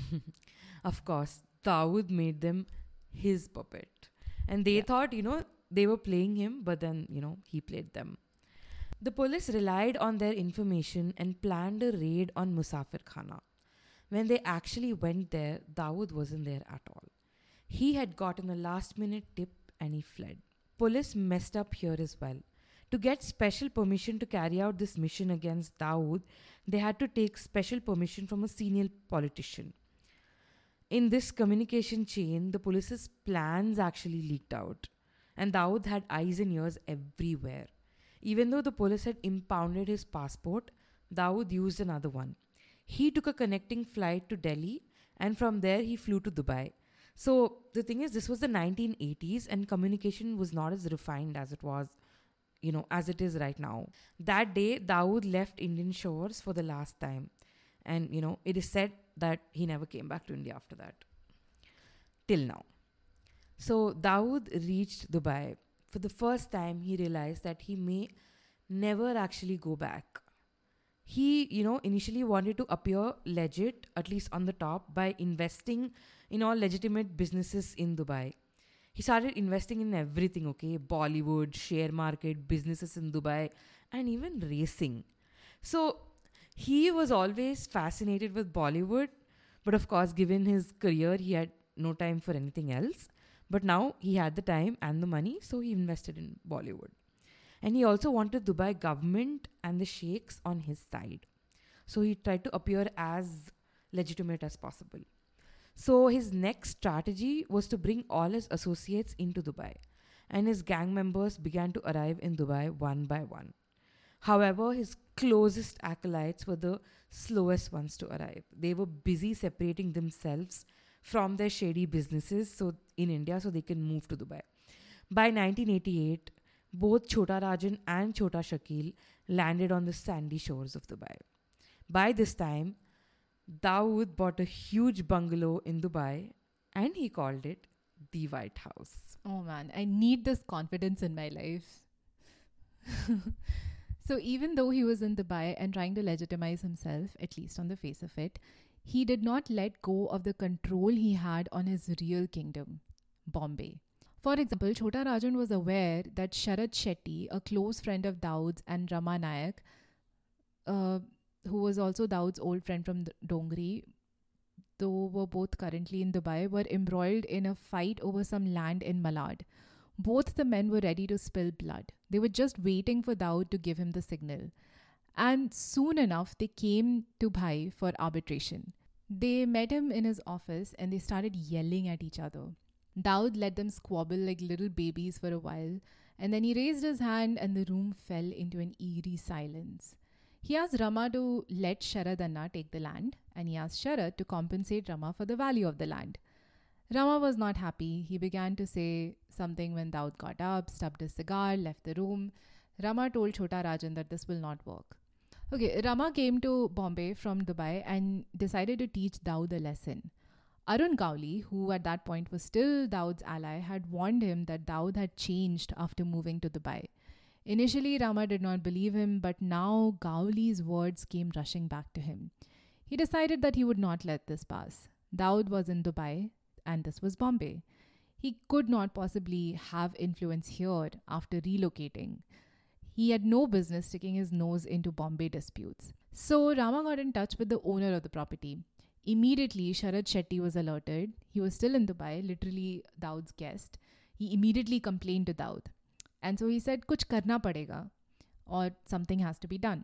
B: Of course, Dawood made them his puppet. And they
A: Yeah.
B: thought, you know, they were playing him, but then, you know, he played them. The police relied on their information and planned a raid on Musafir Khana. When they actually went there, Dawood wasn't there at all. He had gotten a last-minute tip and he fled. Police messed up here as well. To get special permission to carry out this mission against Dawood, they had to take special permission from a senior politician. In this communication chain, the police's plans actually leaked out, and Dawood had eyes and ears everywhere. Even though the police had impounded his passport, Dawood used another one. He took a connecting flight to Delhi, and from there he flew to Dubai. So the thing is, this was the nineteen eighties, and communication was not as refined as it was, you know, as it is right now. That day, Dawood left Indian shores for the last time. And, you know, it is said that he never came back to India after that. Till now. So Dawood reached Dubai. For the first time, he realized that he may never actually go back. He, you know, initially wanted to appear legit, at least on the top, by investing in all legitimate businesses in Dubai. He started investing in everything, okay? Bollywood, share market, businesses in Dubai, and even racing. So he was always fascinated with Bollywood, but of course, given his career, he had no time for anything else. But now he had the time and the money, so he invested in Bollywood. And he also wanted Dubai government and the sheikhs on his side. So he tried to appear as legitimate as possible. So his next strategy was to bring all his associates into Dubai. And his gang members began to arrive in Dubai one by one. However, his closest acolytes were the slowest ones to arrive. They were busy separating themselves from their shady businesses so in India so they can move to Dubai. By nineteen eighty-eight, both Chota Rajan and Chota Shakil landed on the sandy shores of Dubai. By this time, Dawood bought a huge bungalow in Dubai and he called it the White House.
A: Oh man, I need this confidence in my life. So even though he was in Dubai and trying to legitimize himself, at least on the face of it, he did not let go of the control he had on his real kingdom, Bombay. For example, Chota Rajan was aware that Sharad Shetty, a close friend of Dawood's and Rama Nayak, uh, who was also Dawood's old friend from Dongri, though were both currently in Dubai, were embroiled in a fight over some land in Malad. Both the men were ready to spill blood. They were just waiting for Dawood to give him the signal. And soon enough, they came to Bhai for arbitration. They met him in his office and they started yelling at each other. Dawood let them squabble like little babies for a while, and then he raised his hand and the room fell into an eerie silence. He asked Rama to let Sharad Anna take the land, and he asked Sharad to compensate Rama for the value of the land. Rama was not happy. He began to say something when Dawood got up, stubbed his cigar, left the room. Rama told Chota Rajan that this will not work. Okay, Rama came to Bombay from Dubai and decided to teach Dawood a lesson. Arun Gowli, who at that point was still Dawood's ally, had warned him that Dawood had changed after moving to Dubai. Initially, Rama did not believe him, but now Gowli's words came rushing back to him. He decided that he would not let this pass. Dawood was in Dubai, and this was Bombay. He could not possibly have influence here after relocating. He had no business sticking his nose into Bombay disputes. So Rama got in touch with the owner of the property. Immediately, Sharad Shetty was alerted. He was still in Dubai, literally Dawood's guest. He immediately complained to Dawood. And so he said, kuch karna padega, or something has to be done.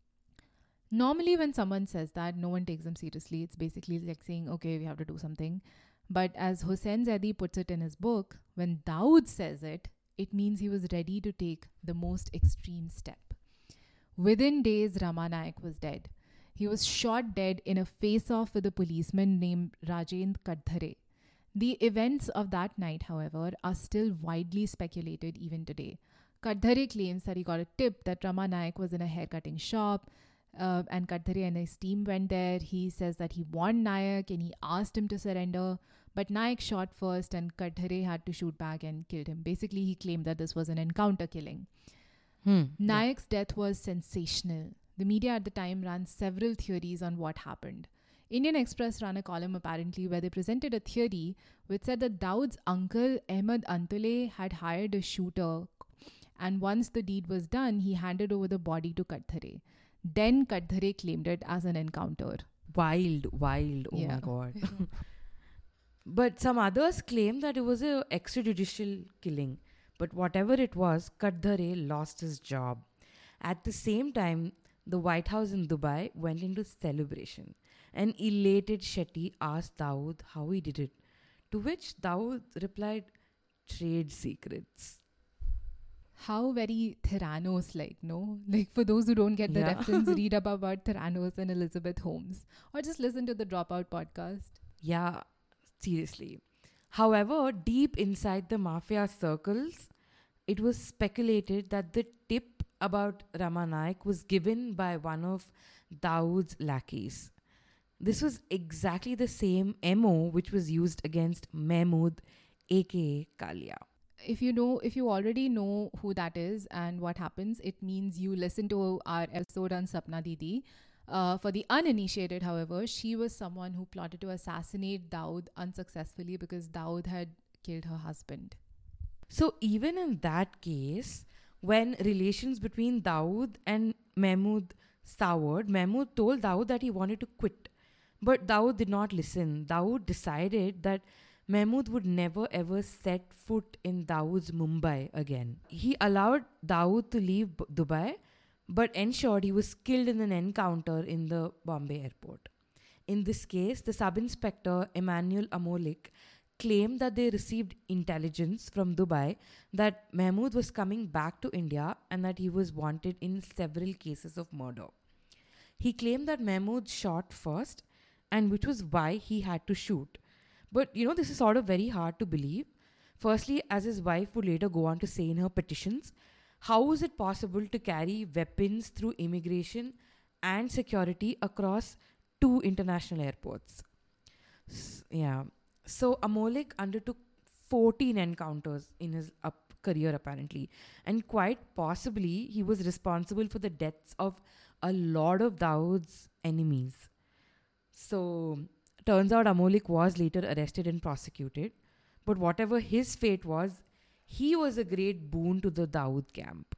A: Normally, when someone says that, no one takes them seriously. It's basically like saying, okay, we have to do something. But as Hussain Zaidi puts it in his book, when Dawood says it, it means he was ready to take the most extreme step. Within days, Rama Nayak was dead. He was shot dead in a face-off with a policeman named Rajendra Kadhare. The events of that night, however, are still widely speculated even today. Kadhare claims that he got a tip that Rama Nayak was in a haircutting shop, uh, and Kadhare and his team went there. He says that he warned Nayak and he asked him to surrender, but Nayak shot first and Kadhare had to shoot back and killed him. Basically, he claimed that this was an encounter killing.
B: Hmm.
A: Nayak's death was sensational. The media at the time ran several theories on what happened. Indian Express ran a column apparently where they presented a theory which said that Dawood's uncle Ahmed Antole had hired a shooter, and once the deed was done, he handed over the body to Kadhare. Then Kadhare claimed it as an encounter.
B: Wild, wild. Oh
A: Yeah.
B: my God. But some others claim that it was a extrajudicial killing. But whatever it was, Kadhare lost his job. At the same time, the White House in Dubai went into celebration. An elated Shetty asked Dawood how he did it, to which Dawood replied, trade secrets.
A: How very Theranos-like, no? Like, for those who don't get the
B: Yeah.
A: reference, read up about Theranos and Elizabeth Holmes. Or just listen to the Dropout podcast.
B: Yeah, seriously. However, deep inside the mafia circles, it was speculated that the tip about Rama Nayak was given by one of Dawood's lackeys. This was exactly the same M O which was used against Mahmood, aka Kalia.
A: If you know, if you already know who that is and what happens, it means you listen to our episode on Sapna Didi. Uh, for the uninitiated, however, she was someone who plotted to assassinate Dawood unsuccessfully because Dawood had killed her husband.
B: So even in that case, when relations between Dawood and Mahmood soured, Mahmood told Dawood that he wanted to quit. But Dawood did not listen. Dawood decided that Mahmud would never ever set foot in Dawood's Mumbai again. He allowed Dawood to leave B- Dubai, but ensured he was killed in an encounter in the Bombay airport. In this case, the sub-inspector Emmanuel Amolik claimed that they received intelligence from Dubai that Mahmud was coming back to India and that he was wanted in several cases of murder. He claimed that Mahmud shot first, and which was why he had to shoot. But you know, this is sort of very hard to believe. Firstly, as his wife would later go on to say in her petitions, how is it possible to carry weapons through immigration and security across two international airports? S- yeah. So Amolik undertook fourteen encounters in his up career apparently, and quite possibly he was responsible for the deaths of a lot of Dawood's enemies. So turns out Amolik was later arrested and prosecuted, but whatever his fate was, he was a great boon to the Dawood camp.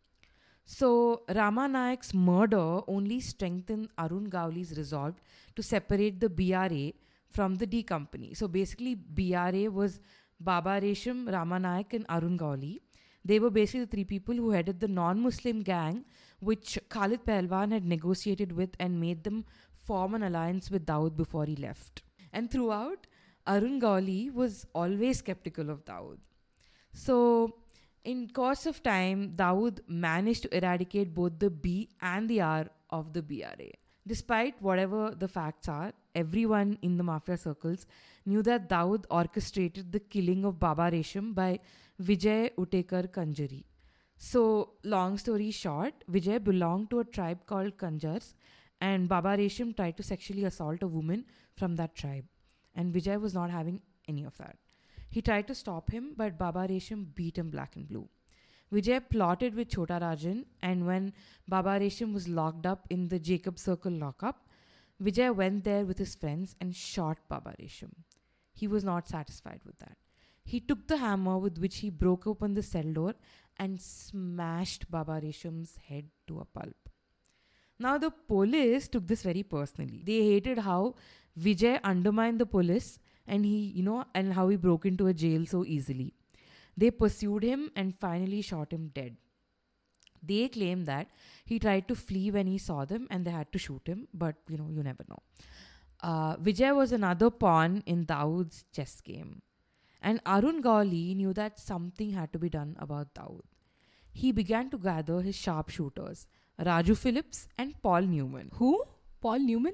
B: So Rama Nayak's murder only strengthened Arun Gawli's resolve to separate the B R A from the D Company. So basically, B R A was Baba Resham, Rama Nayak, and Arun Gawli. They were basically the three people who headed the non-Muslim gang which Khalid Pehlwan had negotiated with and made them form an alliance with Dawood before he left. And throughout, Arun Gawli was always skeptical of Dawood. So, in course of time, Dawood managed to eradicate both the B and the R of the B R A. Despite whatever the facts are, everyone in the mafia circles knew that Dawood orchestrated the killing of Baba Resham by Vijay Utekar Kanjari. So, long story short, Vijay belonged to a tribe called Kanjars, and Baba Resham tried to sexually assault a woman from that tribe. And Vijay was not having any of that. He tried to stop him, but Baba Resham beat him black and blue. Vijay plotted with Chota Rajan, and when Baba Resham was locked up in the Jacob Circle lockup, Vijay went there with his friends and shot Baba Resham. He was not satisfied with that. He took the hammer with which he broke open the cell door and smashed Baba Resham's head to a pulp. Now, the police took this very personally. They hated how Vijay undermined the police and he, you know, and how he broke into a jail so easily. They pursued him and finally shot him dead. They claim that he tried to flee when he saw them and they had to shoot him, but you know, you never know. Uh, Vijay was another pawn in Dawood's chess game. And Arun Gawli knew that something had to be done about Dawood. He began to gather his sharpshooters, Raju Phillips and Paul Newman.
A: Who? Paul Newman?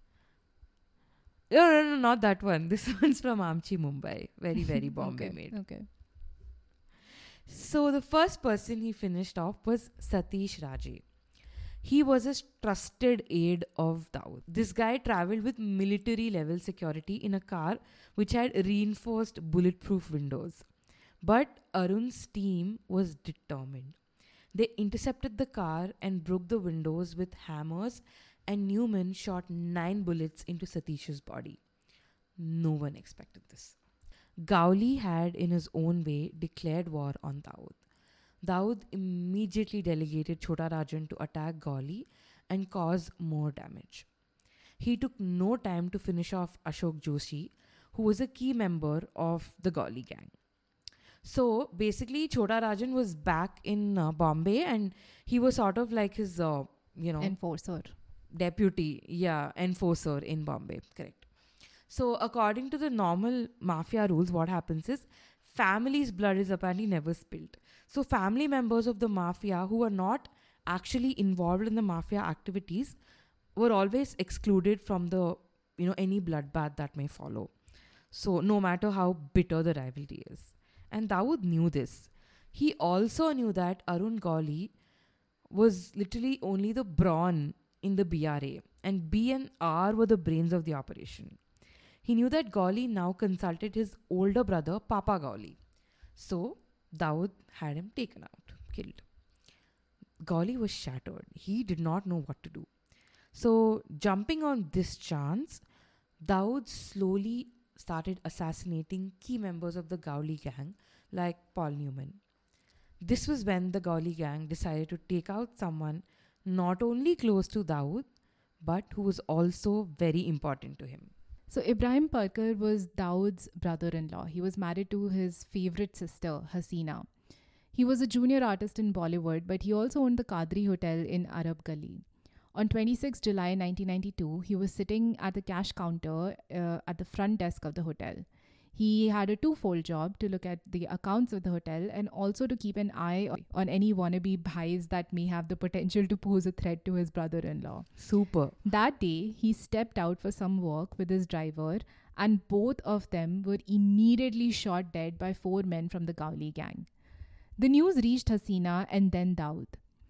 B: No, no, no, not that one. This one's from Amchi, Mumbai. Very, very Bombay
A: okay,
B: made.
A: Okay.
B: So the first person he finished off was Satish Raje. He was a trusted aide of Dawood. This guy traveled with military level security in a car which had reinforced bulletproof windows. But Arun's team was determined. They intercepted the car and broke the windows with hammers, and Newman shot nine bullets into Satish's body. No one expected this. Gawli had, in his own way, declared war on Dawood. Dawood immediately delegated Chota Rajan to attack Gawli and cause more damage. He took no time to finish off Ashok Joshi, who was a key member of the Gawli gang. So basically, Chota Rajan was back in uh, Bombay and he was sort of like his, uh, you know,
A: enforcer.
B: Deputy, yeah, enforcer in Bombay, correct. So according to the normal mafia rules, what happens is family's blood is apparently never spilled. So family members of the mafia who are not actually involved in the mafia activities were always excluded from the, you know, any bloodbath that may follow. So no matter how bitter the rivalry is. And Dawood knew this. He also knew that Arun Gawli was literally only the brawn in the B R A, and B and R were the brains of the operation. He knew that Gawli now consulted his older brother, Papa Gawli. So, Dawood had him taken out, killed. Gawli was shattered. He did not know what to do. So, jumping on this chance, Dawood slowly started assassinating key members of the Gawli gang, like Paul Newman. This was when the Gawli gang decided to take out someone not only close to Dawood, but who was also very important to him.
A: So Ibrahim Parkar was Dawood's brother-in-law. He was married to his favorite sister, Hasina. He was a junior artist in Bollywood, but he also owned the Kadri Hotel in Arab Gali. On twenty-sixth of July nineteen ninety-two, he was sitting at the cash counter uh, at the front desk of the hotel. He had a twofold job to look at the accounts of the hotel and also to keep an eye on any wannabe bhais that may have the potential to pose a threat to his brother-in-law.
B: Super.
A: That day, he stepped out for some work with his driver, and both of them were immediately shot dead by four men from the Gauli gang. The news reached Hasina and then Dawood.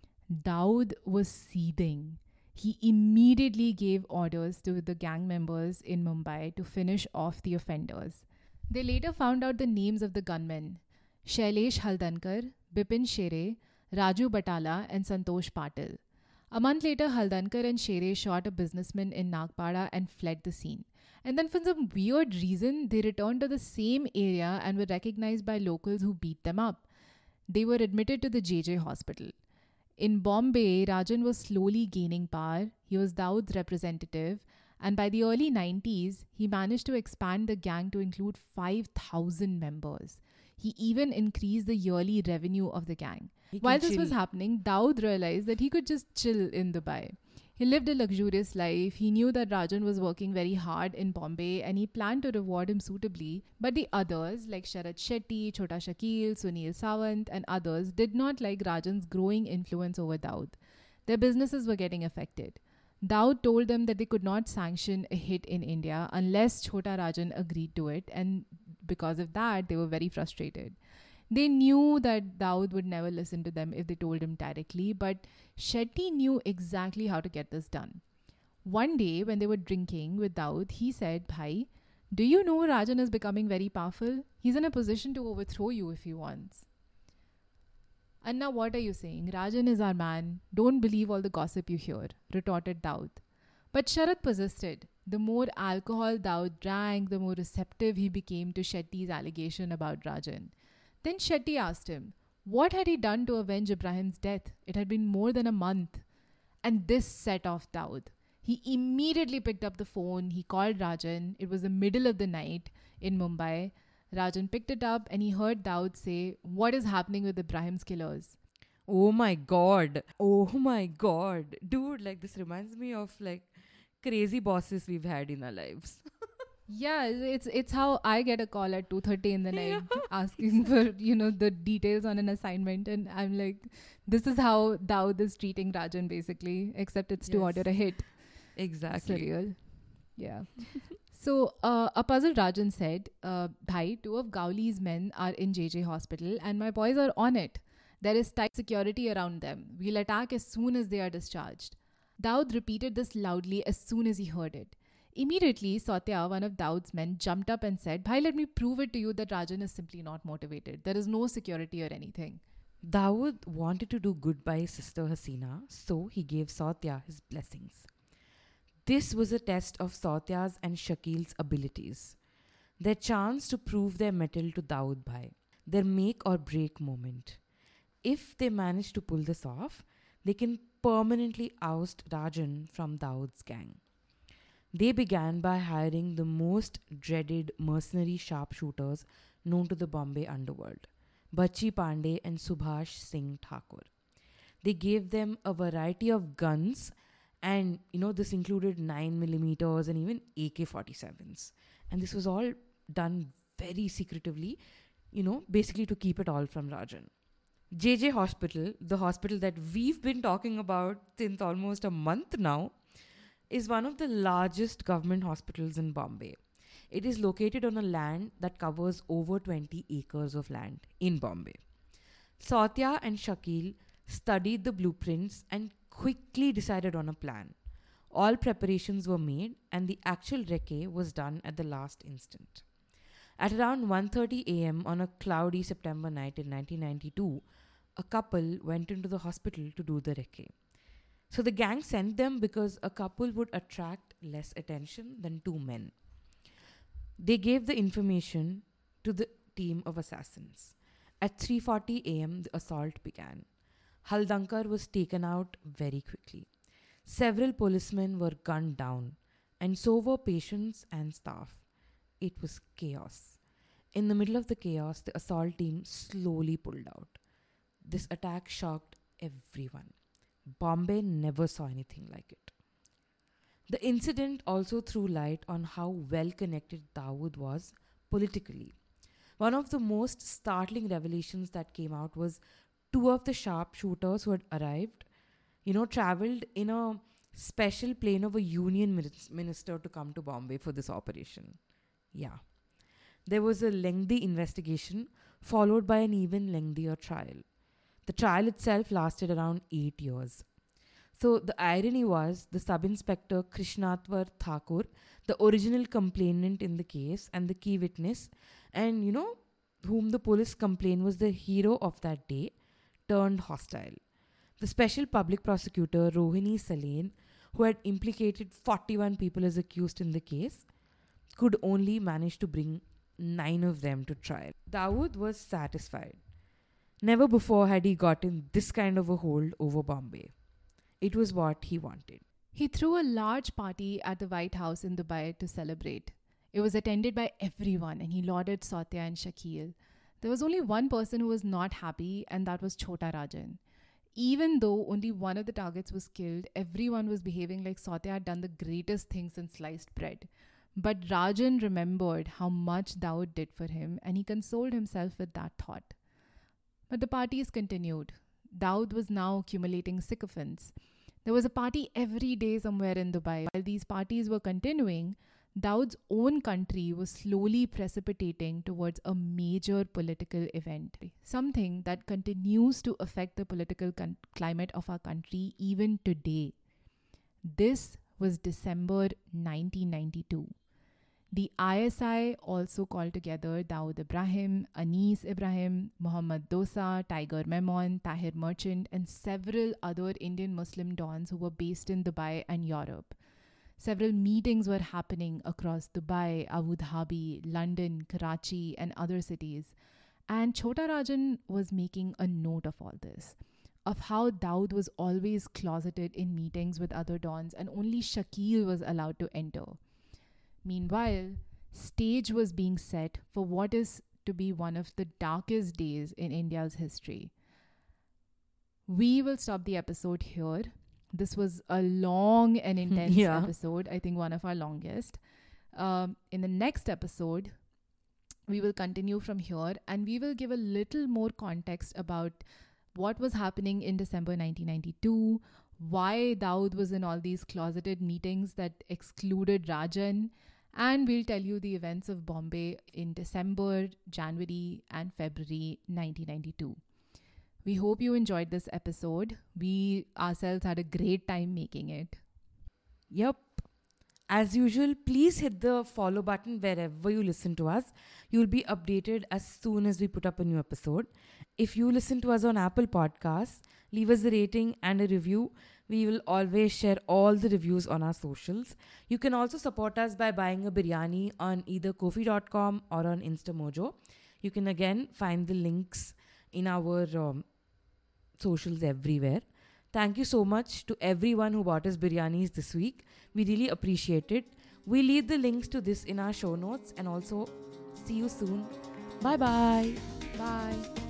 A: Dawood was seething. He immediately gave orders to the gang members in Mumbai to finish off the offenders. They later found out the names of the gunmen: Shailesh Haldankar, Bipin Shere, Raju Batala, and Santosh Patil. A month later, Haldankar and Shere shot a businessman in Nagpada and fled the scene. And then, for some weird reason, they returned to the same area and were recognized by locals who beat them up. They were admitted to the J J hospital. In Bombay, Rajan was slowly gaining power. He was Dawood's representative, and by the early nineties, he managed to expand the gang to include five thousand members. He even increased the yearly revenue of the gang. While this
B: chill.
A: was happening, Dawood realized that he could just chill in Dubai. He lived a luxurious life. He knew that Rajan was working very hard in Bombay and he planned to reward him suitably. But the others, like Sharat Shetty, Chota Shakil, Sunil Sawant, and others, did not like Rajan's growing influence over Dawood. Their businesses were getting affected. Dawood told them that they could not sanction a hit in India unless Chota Rajan agreed to it, and because of that, they were very frustrated. They knew that Dawood would never listen to them if they told him directly, but Shetty knew exactly how to get this done. One day, when they were drinking with Dawood, he said, "Bhai, do you know Rajan is becoming very powerful? He's in a position to overthrow you if he wants." "And now what are you saying? Rajan is our man. Don't believe all the gossip you hear," retorted Dawood. But Sharat persisted. The more alcohol Dawood drank, the more receptive he became to Shetty's allegation about Rajan. Then Shetty asked him, what had he done to avenge Ibrahim's death? It had been more than a month. And this set off Dawood. He immediately picked up the phone. He called Rajan. It was the middle of the night in Mumbai. Rajan picked it up and he heard Dawood say, "What is happening with Ibrahim's killers?"
B: Oh my god. Oh my god. Dude, like this reminds me of like crazy bosses we've had in our lives.
A: Yeah, it's it's how I get a call at two thirty in the night asking for, you know, the details on an assignment, and I'm like, this is how Dawood is treating Rajan basically, except it's to
B: Yes.
A: order a hit.
B: Exactly.
A: Surreal. Yeah. So uh, a puzzled Rajan said, uh, "Bhai, two of Gauli's men are in J J hospital and my boys are on it. There is tight security around them. We'll attack as soon as they are discharged." Dawood repeated this loudly as soon as he heard it. Immediately, Satya, one of Dawood's men, jumped up and said, "Bhai, let me prove it to you that Rajan is simply not motivated. There is no security or anything."
B: Dawood wanted to do good by his sister Hasina, so he gave Satya his blessings. This was a test of Satya's and Shakil's abilities. Their chance to prove their mettle to Dawood Bhai. Their make or break moment. If they manage to pull this off, they can permanently oust Rajan from Dawood's gang. They began by hiring the most dreaded mercenary sharpshooters known to the Bombay underworld, Bachi Pandey and Subhash Singh Thakur. They gave them a variety of guns, and you know this included nine millimeters and even A K forty-sevens. And this was all done very secretively, you know, basically to keep it all from Rajan. J J Hospital, the hospital that we've been talking about since almost a month now, is one of the largest government hospitals in Bombay. It is located on a land that covers over twenty acres of land in Bombay. Satya and Shakil studied the blueprints and quickly decided on a plan. All preparations were made and the actual recce was done at the last instant. At around one thirty a.m. on a cloudy September night in nineteen ninety-two, a couple went into the hospital to do the recce. So the gang sent them because a couple would attract less attention than two men. They gave the information to the team of assassins. At three forty a.m. the assault began. Haldankar was taken out very quickly. Several policemen were gunned down. And so were patients and staff. It was chaos. In the middle of the chaos, the assault team slowly pulled out. This attack shocked everyone. Bombay never saw anything like it. The incident also threw light on how well connected Dawood was politically. One of the most startling revelations that came out was two of the sharpshooters who had arrived, you know, traveled in a special plane of a union minis- minister to come to Bombay for this operation. Yeah. There was a lengthy investigation followed by an even lengthier trial. The trial itself lasted around eight years. So the irony was the sub-inspector Krishnatwar Thakur, the original complainant in the case and the key witness, and you know, whom the police complained was the hero of that day, turned hostile. The special public prosecutor Rohini Salain, who had implicated forty-one people as accused in the case, could only manage to bring nine of them to trial. Dawood was satisfied. Never before had he gotten this kind of a hold over Bombay. It was what he wanted.
A: He threw a large party at the White House in Dubai to celebrate. It was attended by everyone and he lauded Satya and Shakil. There was only one person who was not happy, and that was Chota Rajan. Even though only one of the targets was killed, everyone was behaving like Satya had done the greatest thing since sliced bread. But Rajan remembered how much Dawood did for him, and he consoled himself with that thought. But the parties continued. Dawood was now accumulating sycophants. There was a party every day somewhere in Dubai. While these parties were continuing, Dawood's own country was slowly precipitating towards a major political event, something that continues to affect the political con- climate of our country even today. This was December nineteen ninety-two. The I S I also called together Dawood Ibrahim, Anis Ibrahim, Mohammad Dosa, Tiger Memon, Tahir Merchant, and several other Indian Muslim dons who were based in Dubai and Europe. Several meetings were happening across Dubai, Abu Dhabi, London, Karachi, and other cities. And Chota Rajan was making a note of all this, of how Dawood was always closeted in meetings with other dons and only Shakil was allowed to enter. Meanwhile, stage was being set for what is to be one of the darkest days in India's history. We will stop the episode here. This was a long and intense
B: Yeah.
A: episode, I think one of our longest. Um, in the next episode, we will continue from here and we will give a little more context about what was happening in December nineteen ninety-two, why Dawood was in all these closeted meetings that excluded Rajan, and we'll tell you the events of Bombay in December, January, and February nineteen ninety-two. We hope you enjoyed this episode. We ourselves had a great time making it.
B: Yep. As usual, please hit the follow button wherever you listen to us. You'll be updated as soon as we put up a new episode. If you listen to us on Apple Podcasts, leave us a rating and a review. We will always share all the reviews on our socials. You can also support us by buying a biryani on either Ko-fi dot com or on Instamojo. You can again find the links in our um, socials everywhere. Thank you so much to everyone who bought us biryanis this week. We really appreciate it. We'll leave the links to this in our show notes and also see you soon. Bye-bye.
A: Bye.